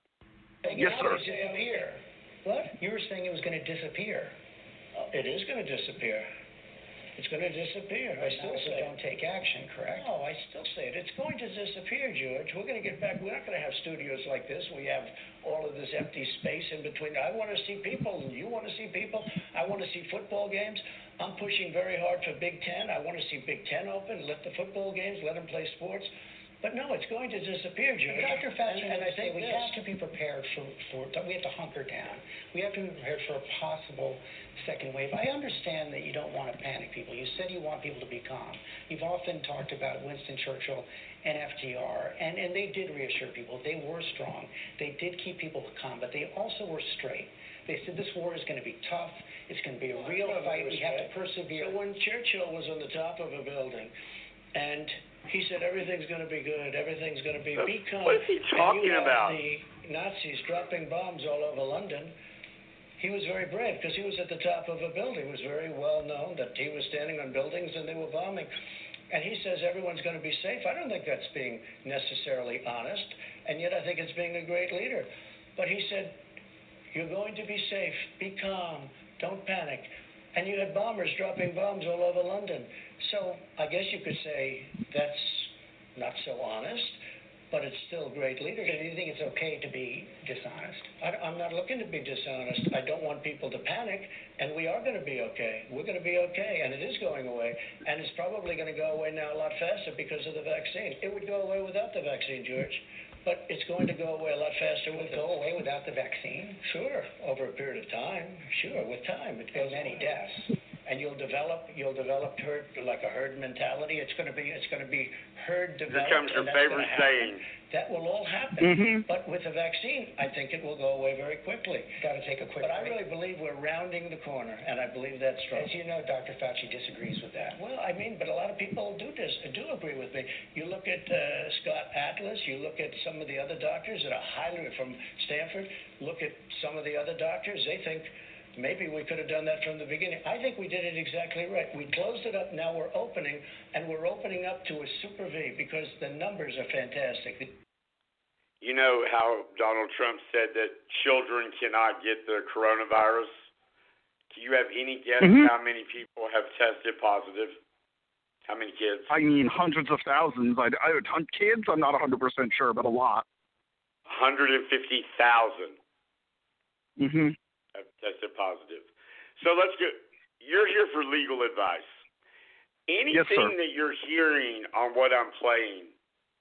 [SPEAKER 7] Yes, sir.
[SPEAKER 14] Disappear. What? You were saying it was going to disappear.
[SPEAKER 4] Uh, it is going to disappear. It's going to disappear. I still
[SPEAKER 14] so
[SPEAKER 4] say.
[SPEAKER 14] Don't take action, correct?
[SPEAKER 4] No, I still say it. It's going to disappear, George. We're going to get back. We're not going to have studios like this. We have all of this empty space in between. I want to see people, and you want to see people. I want to see football games. I'm pushing very hard for Big Ten. I want to see Big Ten open. Let the football games. Let them play sports. But no, it's going to disappear, George.
[SPEAKER 14] Doctor Fauci,
[SPEAKER 4] and, and I think
[SPEAKER 14] we
[SPEAKER 4] this.
[SPEAKER 14] have to be prepared for, for. We have to hunker down. We have to be prepared for a possible second wave. I understand that you don't want to panic people. You said you want people to be calm. You've often talked about Winston Churchill and F D R, and, and they did reassure people. They were strong. They did keep people calm, but they also were straight. They said this war is going to be tough. It's going to be a real fight. We have to persevere.
[SPEAKER 4] So when Churchill was on the top of a building, and he said everything's going to be good, everything's going to be be calm.
[SPEAKER 3] What is he talking
[SPEAKER 4] and you
[SPEAKER 3] about?
[SPEAKER 4] The Nazis dropping bombs all over London. He was very brave because he was at the top of a building. It was very well known that he was standing on buildings and they were bombing. And he says everyone's going to be safe. I don't think that's being necessarily honest, and yet I think it's being a great leader. But he said, you're going to be safe, be calm, don't panic. And you had bombers dropping bombs all over London. So I guess you could say that's not so honest, but it's still great leadership.
[SPEAKER 14] Do you think it's okay to be dishonest?
[SPEAKER 4] I, I'm not looking to be dishonest. I don't want people to panic, and we are going to be okay. We're going to be okay, and it is going away. And it's probably going to go away now a lot faster because of the vaccine. It would go away without the vaccine, George, but it's going to go away a lot faster with
[SPEAKER 14] it. Go away without the vaccine?
[SPEAKER 4] Sure, over a period of time. Sure, with time. It goes
[SPEAKER 14] many
[SPEAKER 4] away.
[SPEAKER 14] deaths.
[SPEAKER 4] And you'll develop, you'll develop herd, like a herd mentality. It's going to be, it's going to be herd developed.
[SPEAKER 3] Here comes your favorite saying.
[SPEAKER 4] That will all happen.
[SPEAKER 7] Mm-hmm.
[SPEAKER 4] But with the vaccine, I think it will go away very quickly.
[SPEAKER 14] Got to take a quick
[SPEAKER 4] But
[SPEAKER 14] break.
[SPEAKER 4] I really believe we're rounding the corner, and I believe that's strong.
[SPEAKER 14] As you know, Doctor Fauci disagrees with that.
[SPEAKER 4] Well, I mean, but a lot of people do dis, do agree with me. You look at uh, Scott Atlas, you look at some of the other doctors that are highly from Stanford, look at some of the other doctors, they think maybe we could have done that from the beginning. I think we did it exactly right. We closed it up, now we're opening, and we're opening up to a super V because the numbers are fantastic.
[SPEAKER 3] You know how Donald Trump said that children cannot get the coronavirus? Do you have any guess
[SPEAKER 7] mm-hmm.
[SPEAKER 3] how many people have tested positive? How many kids?
[SPEAKER 7] I mean, hundreds of thousands. I, I, kids, I'm not one hundred percent sure, but a lot.
[SPEAKER 3] one hundred fifty thousand
[SPEAKER 7] mm-hmm.
[SPEAKER 3] have tested positive. So let's go. You're here for legal advice. Anything
[SPEAKER 7] yes, sir.
[SPEAKER 3] that you're hearing on what I'm playing,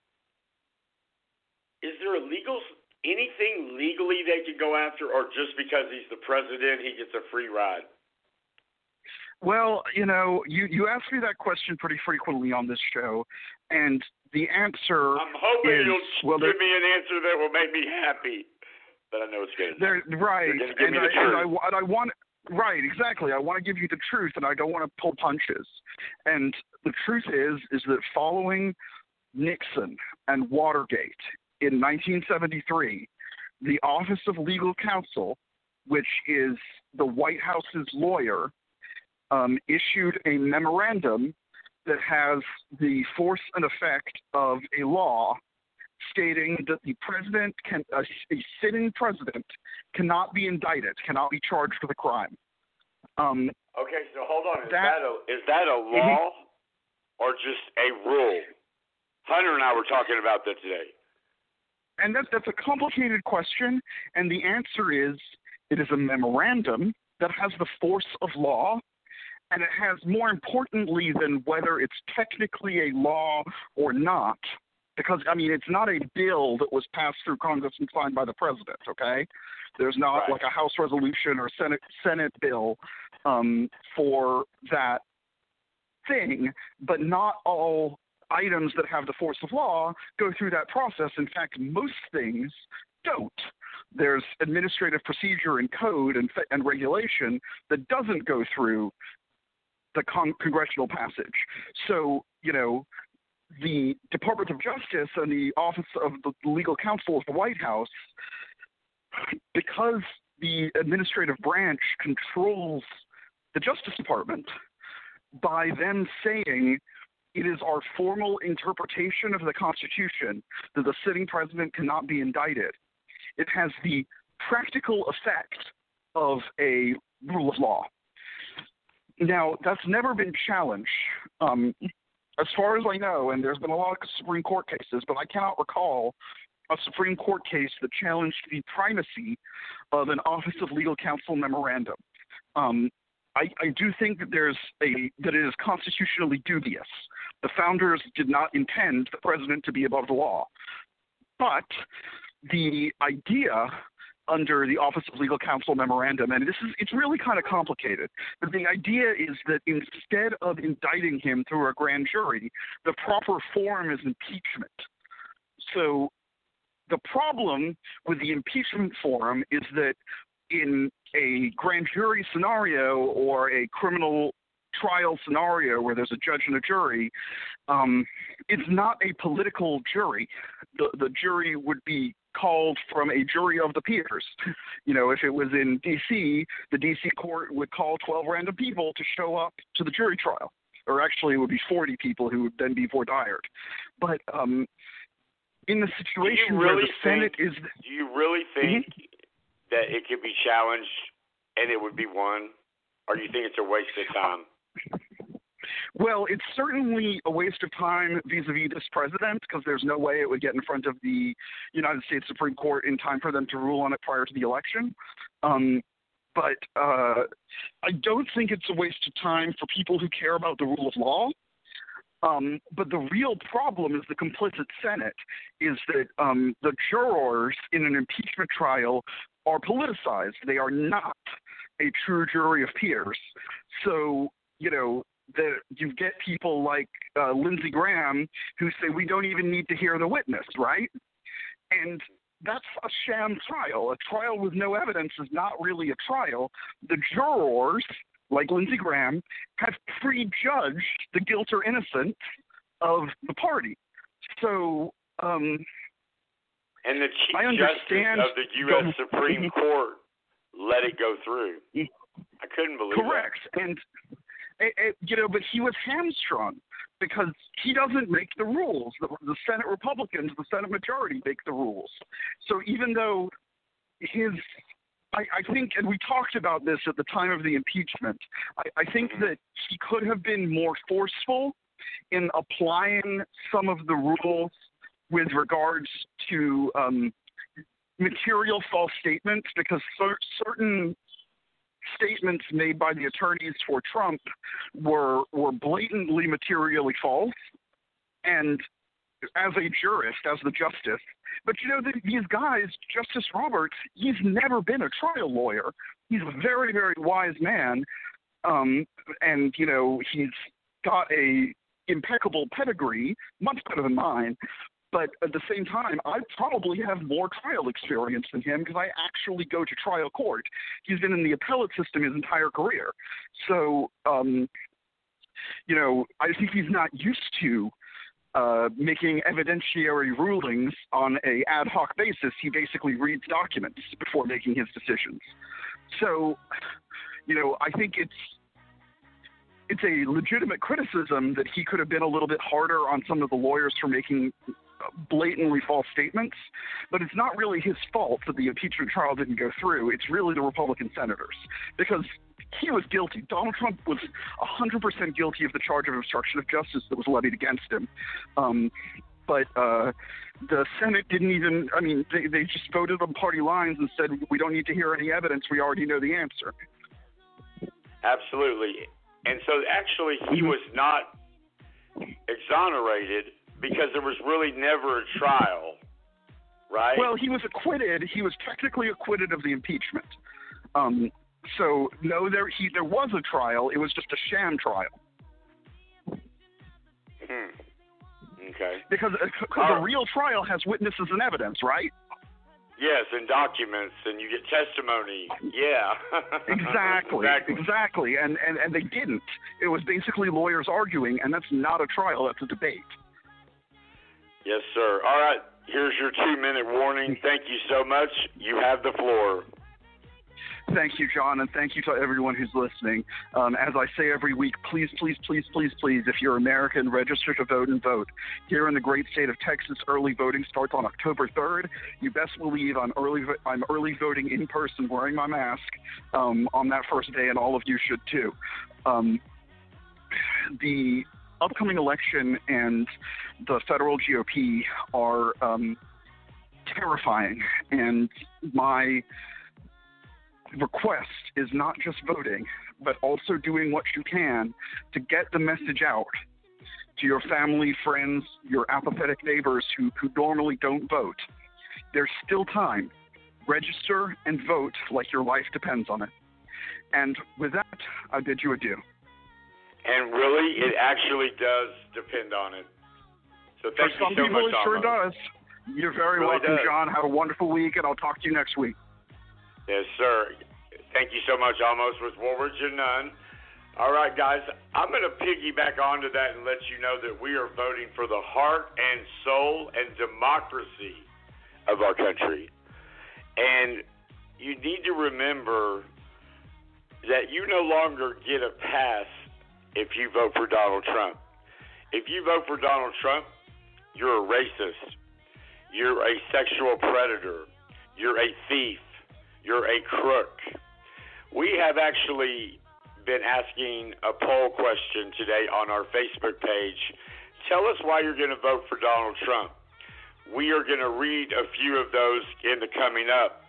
[SPEAKER 3] is there a legal, anything legally they can go after, or just because he's the president, he gets a free ride?
[SPEAKER 7] Well, you know, you, you ask me that question pretty frequently on this show, and the answer
[SPEAKER 3] I'm hoping
[SPEAKER 7] is,
[SPEAKER 3] you'll
[SPEAKER 7] well,
[SPEAKER 3] give me an answer that will make me happy, but I know it's good.
[SPEAKER 7] They're, right,
[SPEAKER 3] You're gonna give
[SPEAKER 7] and,
[SPEAKER 3] me the
[SPEAKER 7] I,
[SPEAKER 3] truth.
[SPEAKER 7] and, I, and I want, right, exactly, I want to give you the truth, and I don't want to pull punches. And the truth is, is that following Nixon and Watergate, in nineteen seventy-three, the Office of Legal Counsel, which is the White House's lawyer, um, issued a memorandum that has the force and effect of a law stating that the president can, a, a sitting president cannot be indicted, cannot be charged with a crime. Um,
[SPEAKER 3] okay, so hold on. Is
[SPEAKER 7] that,
[SPEAKER 3] that a, is that a law or just a rule? Hunter and I were talking about that today.
[SPEAKER 7] And that, that's a complicated question, and the answer is it is a memorandum that has the force of law, and it has, more importantly than whether it's technically a law or not, because, I mean, it's not a bill that was passed through Congress and signed by the president, okay? There's not right. like a House resolution or Senate Senate bill um, for that thing, but not all items that have the force of law go through that process. In fact, most things don't. There's administrative procedure and code and, and regulation that doesn't go through the con- congressional passage. So, you know, the Department of Justice and the Office of the Legal Counsel of the White House, because the administrative branch controls the Justice Department, by them saying it is our formal interpretation of the Constitution that the sitting president cannot be indicted, it has the practical effect of a rule of law. Now, that's never been challenged. Um, as far as I know, and there's been a lot of Supreme Court cases, but I cannot recall a Supreme Court case that challenged the primacy of an Office of Legal Counsel memorandum. Um, I, I do think that there's a that it is constitutionally dubious. The founders did not intend the president to be above the law, but the idea under the Office of Legal Counsel memorandum, and this is it's really kind of complicated, but the idea is that instead of indicting him through a grand jury, the proper form is impeachment. So the problem with the impeachment forum is that in a grand jury scenario or a criminal trial scenario where there's a judge and a jury, um, it's not a political jury. The, the jury would be called from a jury of the peers. You know, if it was in D C, the D C court would call twelve random people to show up to the jury trial. Or actually, it would be forty people who would then be vordired. But um, in the situation
[SPEAKER 3] really
[SPEAKER 7] where the Senate
[SPEAKER 3] think,
[SPEAKER 7] is...
[SPEAKER 3] Do you really think
[SPEAKER 7] mm-hmm.
[SPEAKER 3] that it could be challenged and it would be won? Or do you think it's a waste of time?
[SPEAKER 7] Well, it's certainly a waste of time vis-a-vis this president, because there's no way it would get in front of the United States Supreme Court in time for them to rule on it prior to the election. Um, but uh, I don't think it's a waste of time for people who care about the rule of law. Um, but the real problem is the complicit Senate, is that um, the jurors in an impeachment trial are politicized. They are not a true jury of peers. So, you know, the, you get people like uh, Lindsey Graham who say we don't even need to hear the witness, right? And that's a sham trial. A trial with no evidence is not really a trial. The jurors, like Lindsey Graham, have prejudged the guilt or innocence of the party. So, um,
[SPEAKER 3] and the Chief
[SPEAKER 7] I understand
[SPEAKER 3] Justice of the U S Supreme Court let it go through. I couldn't believe
[SPEAKER 7] Correct.
[SPEAKER 3] that.
[SPEAKER 7] And, it, it, you know, but he was hamstrung because he doesn't make the rules. The, the Senate Republicans, the Senate majority, make the rules. So even though his, I, I think, and we talked about this at the time of the impeachment, I, I think
[SPEAKER 3] mm-hmm.
[SPEAKER 7] that he could have been more forceful in applying some of the rules with regards to um, material false statements, because cer- certain statements made by the attorneys for Trump were were blatantly materially false. And as a jurist, as the justice, but you know, the, these guys, Justice Roberts, he's never been a trial lawyer. He's a very, very wise man, um, and you know, he's got a impeccable pedigree, much better than mine. But at the same time, I probably have more trial experience than him because I actually go to trial court. He's been in the appellate system his entire career. So, um, you know, I think he's not used to uh, making evidentiary rulings on a ad hoc basis. He basically reads documents before making his decisions. So, you know, I think it's it's a legitimate criticism that he could have been a little bit harder on some of the lawyers for making blatantly false statements, but it's not really his fault that the impeachment trial didn't go through. It's really the Republican senators, because he was guilty. Donald Trump was one hundred percent guilty of the charge of obstruction of justice that was levied against him. Um, but uh, the Senate didn't even, I mean, they, they just voted on party lines and said, we don't need to hear any evidence. We already know the answer.
[SPEAKER 3] Absolutely. And so actually he was not exonerated because there was really never a trial, right?
[SPEAKER 7] Well, he was acquitted. He was technically acquitted of the impeachment. Um, so, no, there he there was a trial. It was just a sham trial.
[SPEAKER 3] Hmm. Okay.
[SPEAKER 7] Because because a real trial has witnesses and evidence, right?
[SPEAKER 3] Yes, and documents, and you get testimony. Yeah.
[SPEAKER 7] Exactly. exactly. Exactly. And, and and they didn't. It was basically lawyers arguing, and that's not a trial. That's a debate.
[SPEAKER 3] Yes, sir. All right. Here's your two-minute warning. Thank you so much. You have the floor.
[SPEAKER 7] Thank you, John, and thank you to everyone who's listening. Um, as I say every week, please, please, please, please, please, if you're American, register to vote and vote. Here in the great state of Texas, early voting starts on October third. You best believe I'm early, I'm early voting in person, wearing my mask um, on that first day, and all of you should too. Um, the upcoming election and the federal G O P are um, terrifying, and my request is not just voting, but also doing what you can to get the message out to your family, friends, your apathetic neighbors who, who normally don't vote. There's still time. Register and vote like your life depends on it. And with that, I bid you adieu.
[SPEAKER 3] And really, it actually does depend on it. So thank
[SPEAKER 7] For some
[SPEAKER 3] you so
[SPEAKER 7] people,
[SPEAKER 3] much,
[SPEAKER 7] it sure
[SPEAKER 3] Amos.
[SPEAKER 7] does. You're very
[SPEAKER 3] Really
[SPEAKER 7] welcome,
[SPEAKER 3] does.
[SPEAKER 7] John. Have a wonderful week, and I'll talk to you next week.
[SPEAKER 3] Yes, sir. Thank you so much, Almost, with Woolridge and Nunn. All right, guys, I'm going to piggyback onto that and let you know that we are voting for the heart and soul and democracy of our country. And you need to remember that you no longer get a pass if you vote for Donald Trump. If you vote for Donald Trump, you're a racist. You're a sexual predator. You're a thief. You're a crook. We have actually been asking a poll question today on our Facebook page. Tell us why you're going to vote for Donald Trump. We are going to read a few of those in the coming up.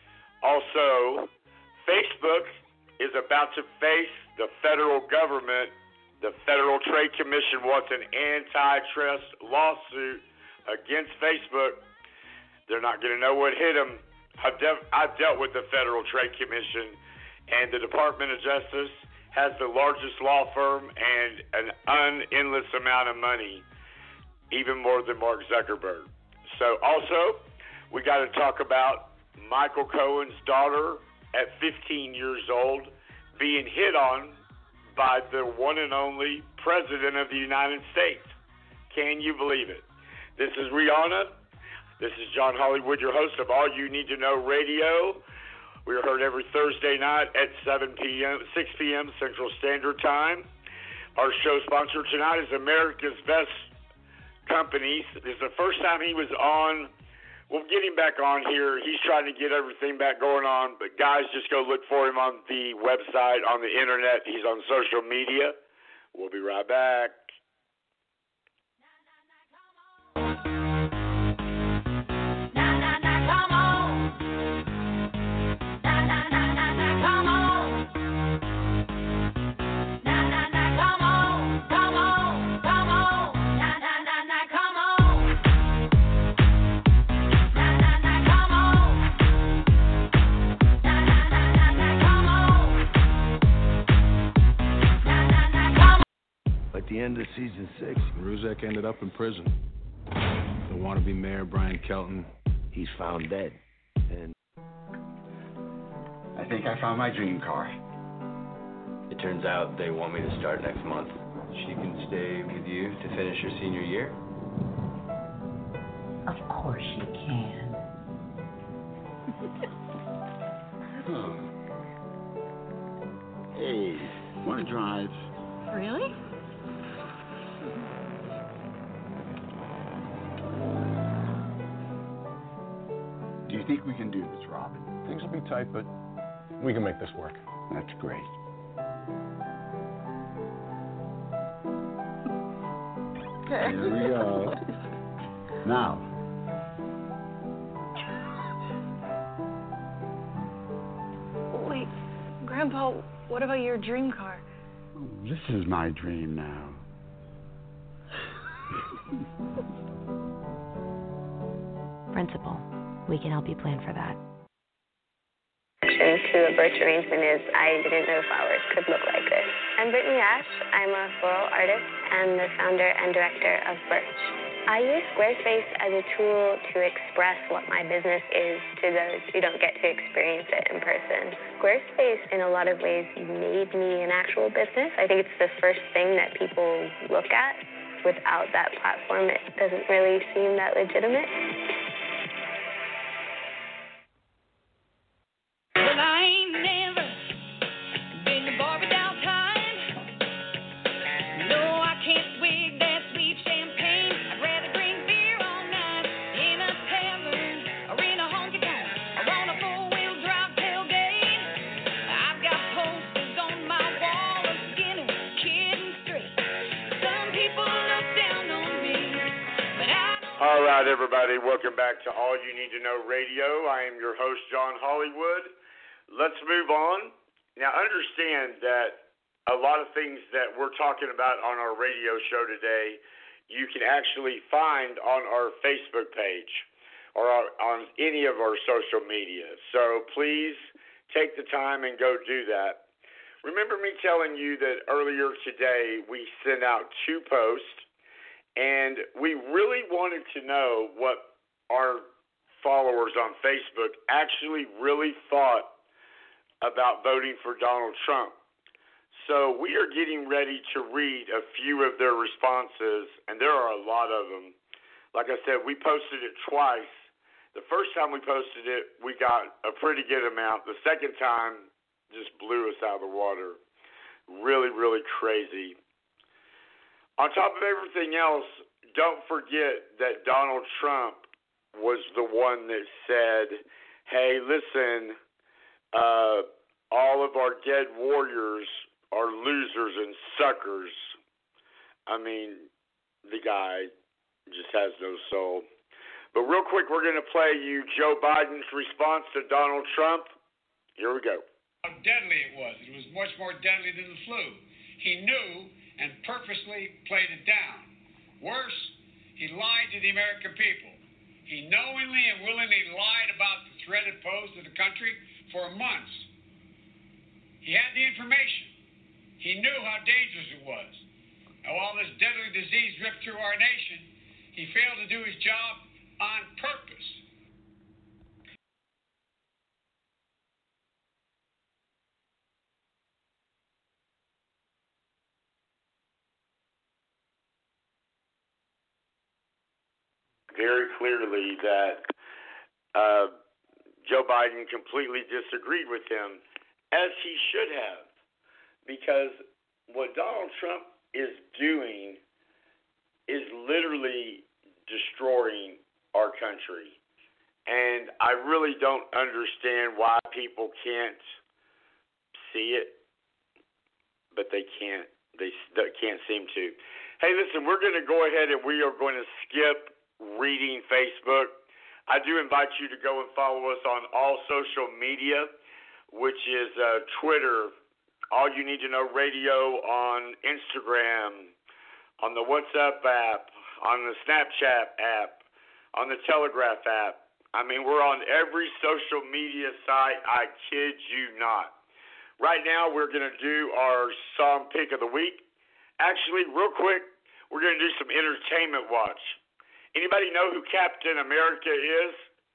[SPEAKER 3] Also, Facebook is about to face the federal government. The Federal Trade Commission wants an antitrust lawsuit against Facebook. They're not going to know what hit them. I've, de- I've dealt with the Federal Trade Commission, and the Department of Justice has the largest law firm and an unendless amount of money, even more than Mark Zuckerberg. So also, we got to talk about Michael Cohen's daughter at fifteen years old being hit on by the one and only President of the United States. Can you believe it? This is Rihanna. This is John Hollywood, your host of All You Need to Know Radio. We are heard every Thursday night at seven p.m., six p.m. Central Standard Time. Our show sponsor tonight is America's Best Companies. This is the first time he was on. We'll get him back on here. He's trying to get everything back going on. But, guys, just go look for him on the website, on the Internet. He's on social media. We'll be right back.
[SPEAKER 18] At the end of season six, Ruzek ended up in prison. The wannabe mayor, Brian Kelton, he's found dead. And
[SPEAKER 19] I think I found my dream car.
[SPEAKER 20] It turns out they want me to start next month. She can stay with you to finish her senior year?
[SPEAKER 21] Of course she can.
[SPEAKER 19] Oh. Hey, want to drive? Really?
[SPEAKER 3] Do you think we can do this, Robin?
[SPEAKER 22] Things will be tight, but we can make this work.
[SPEAKER 3] That's great.
[SPEAKER 19] Okay.
[SPEAKER 3] Here we go. Now.
[SPEAKER 19] Wait, Grandpa, what about your dream car?
[SPEAKER 3] This is my dream now.
[SPEAKER 23] Principal, we can help you plan for that.
[SPEAKER 24] To a birch arrangement is I didn't know flowers could look like this. I'm Brittany Ash. I'm a floral artist and the founder and director of Birch. I use Squarespace as a tool to express what my business is to those who don't get to experience it in person. Squarespace, in a lot of ways, made me an actual business. I think it's the first thing that people look at. Without that platform, it doesn't really seem that legitimate.
[SPEAKER 9] Well, I ain't never been to bar without time. No, I can't swig that sweet champagne. I'd rather drink beer all night in a tavern or in a honky tonk or on a four-wheel drive tailgate. I've got posters on my wall of Skinner, Kid, and Straight. Some people look down on me, but I don't.
[SPEAKER 3] All right, everybody, welcome back to All You Need to Know Radio. I am your host, John Hollywood. Let's move on. Now, understand that a lot of things that we're talking about on our radio show today, you can actually find on our Facebook page or on any of our social media. So please take the time and go do that. Remember me telling you that earlier today we sent out two posts, and we really wanted to know what our followers on Facebook actually really thought about voting for Donald Trump. So we are getting ready to read a few of their responses, and there are a lot of them. Like I said, we posted it twice. The first time we posted it, we got a pretty good amount. The second time just blew us out of the water. Really, really crazy. On top of everything else, don't forget that Donald Trump was the one that said, hey, listen, uh, all of our dead warriors are losers and suckers. I mean, the guy just has no soul. But real quick, we're going to play you Joe Biden's response to Donald Trump. Here we go.
[SPEAKER 25] How deadly it was. It was much more deadly than the flu. He knew and purposely played it down. Worse, he lied to the American people. He knowingly and willingly lied about the threat it posed to the country for months. He had the information. He knew how dangerous it was. And while this deadly disease ripped through our nation, he failed to do his job on purpose.
[SPEAKER 3] Very clearly that uh, Joe Biden completely disagreed with him, as he should have, because what Donald Trump is doing is literally destroying our country. And I really don't understand why people can't see it, but they can't. They, they can't seem to. Hey, listen, we're going to go ahead and we are going to skip reading Facebook. I do invite you to go and follow us on all social media, which is uh, Twitter, All You Need to Know Radio, on Instagram, on the WhatsApp app, on the Snapchat app, on the Telegraph app. I mean, we're on every social media site. I kid you not. Right now, we're going to do our song pick of the week. Actually, real quick, we're going to do some entertainment watch. Anybody know who Captain America is?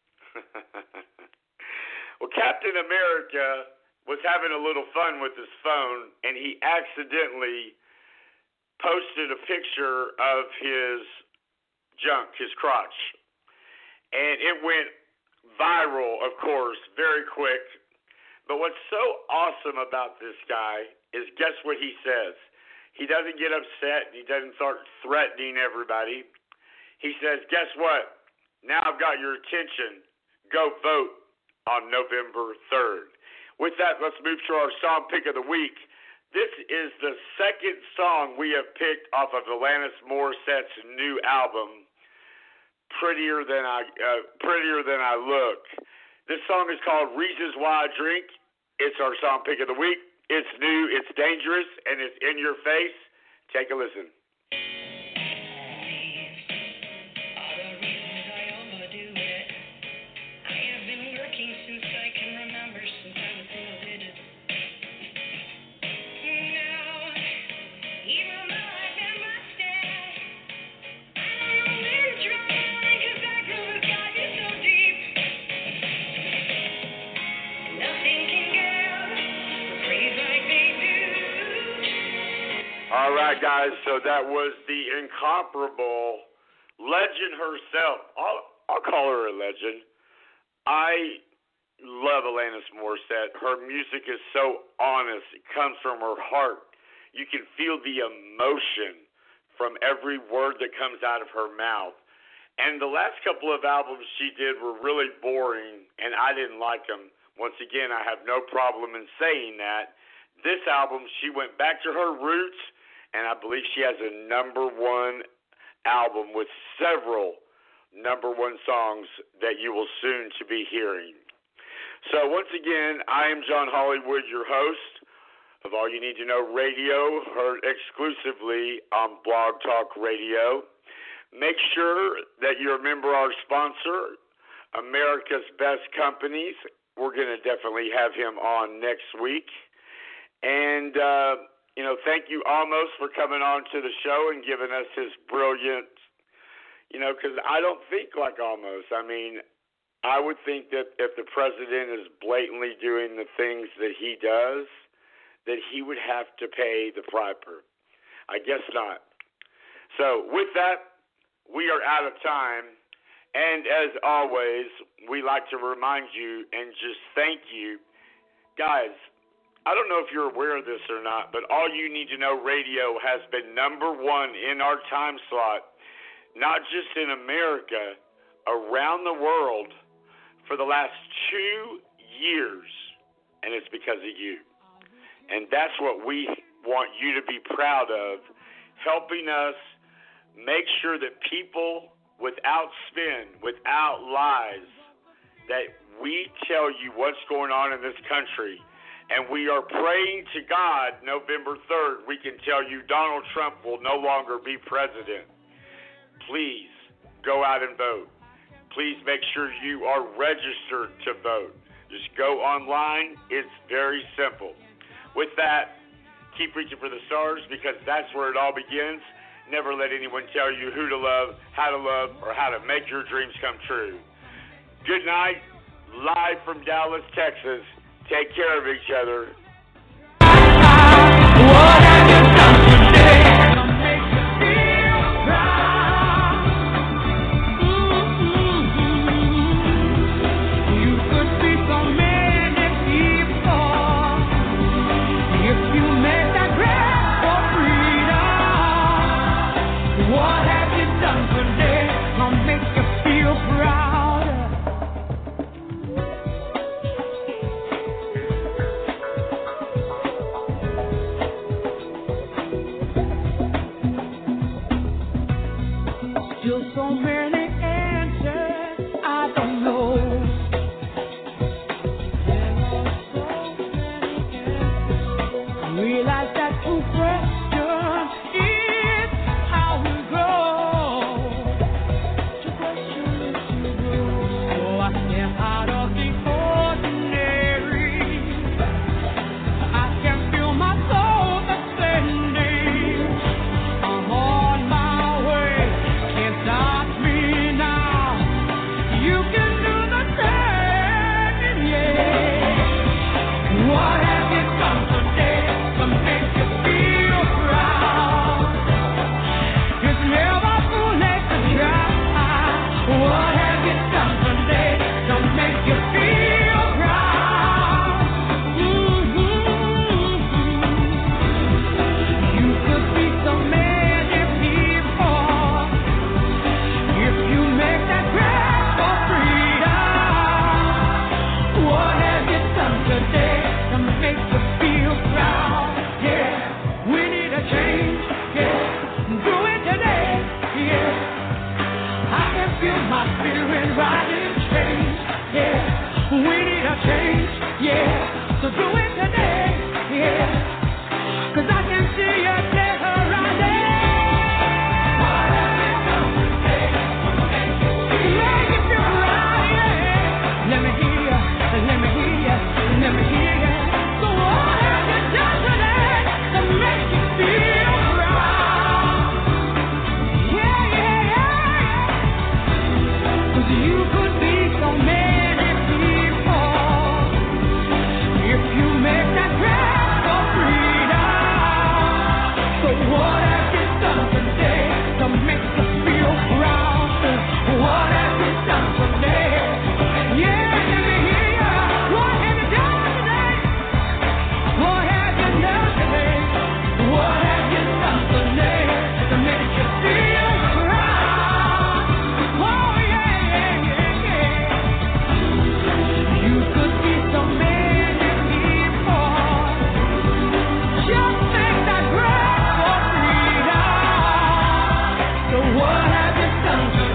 [SPEAKER 3] Well, Captain America was having a little fun with his phone, and he accidentally posted a picture of his junk, his crotch. And it went viral, of course, very quick. But what's so awesome about this guy is, guess what he says? He doesn't get upset. He doesn't start threatening everybody. He says, guess what? Now I've got your attention. Go vote on November third. With that, let's move to our song pick of the week. This is the second song we have picked off of Alanis Morissette's new album, Prettier Than I uh, Prettier Than I Look. This song is called Reasons Why I Drink. It's our song pick of the week. It's new, it's dangerous, and it's in your face. Take a listen. All right, guys, so that was the incomparable legend herself. I'll, I'll call her a legend. I love Alanis Morissette. Her music is so honest. It comes from her heart. You can feel the emotion from every word that comes out of her mouth. And the last couple of albums she did were really boring, and I didn't like them. Once again, I have no problem in saying that. This album, she went back to her roots, and I believe she has a number one album with several number one songs that you will soon to be hearing. So once again, I am John Hollywood, your host of All You Need to Know Radio, heard exclusively on Blog Talk Radio. Make sure that you remember our sponsor, America's Best Companies. We're going to definitely have him on next week. And, uh, you know, thank you, Almost, for coming on to the show and giving us his brilliant, you know, because I don't think like Almost. I mean, I would think that if the president is blatantly doing the things that he does, that he would have to pay the piper. I guess not. So with that, we are out of time. And as always, we like to remind you and just thank you. Guys, I don't know if you're aware of this or not, but All You Need to Know Radio has been number one in our time slot, not just in America, around the world for the last two years, and it's because of you. And that's what we want you to be proud of, helping us make sure that people, without spin, without lies, that we tell you what's going on in this country. And we are praying to God November third, we can tell you Donald Trump will no longer be president. Please go out and vote. Please make sure you are registered to vote. Just go online. It's very simple. With that, keep reaching for the stars because that's where it all begins. Never let anyone tell you who to love, how to love, or how to make your dreams come true. Good night. Live from Dallas, Texas. Take care of each other.
[SPEAKER 9] come.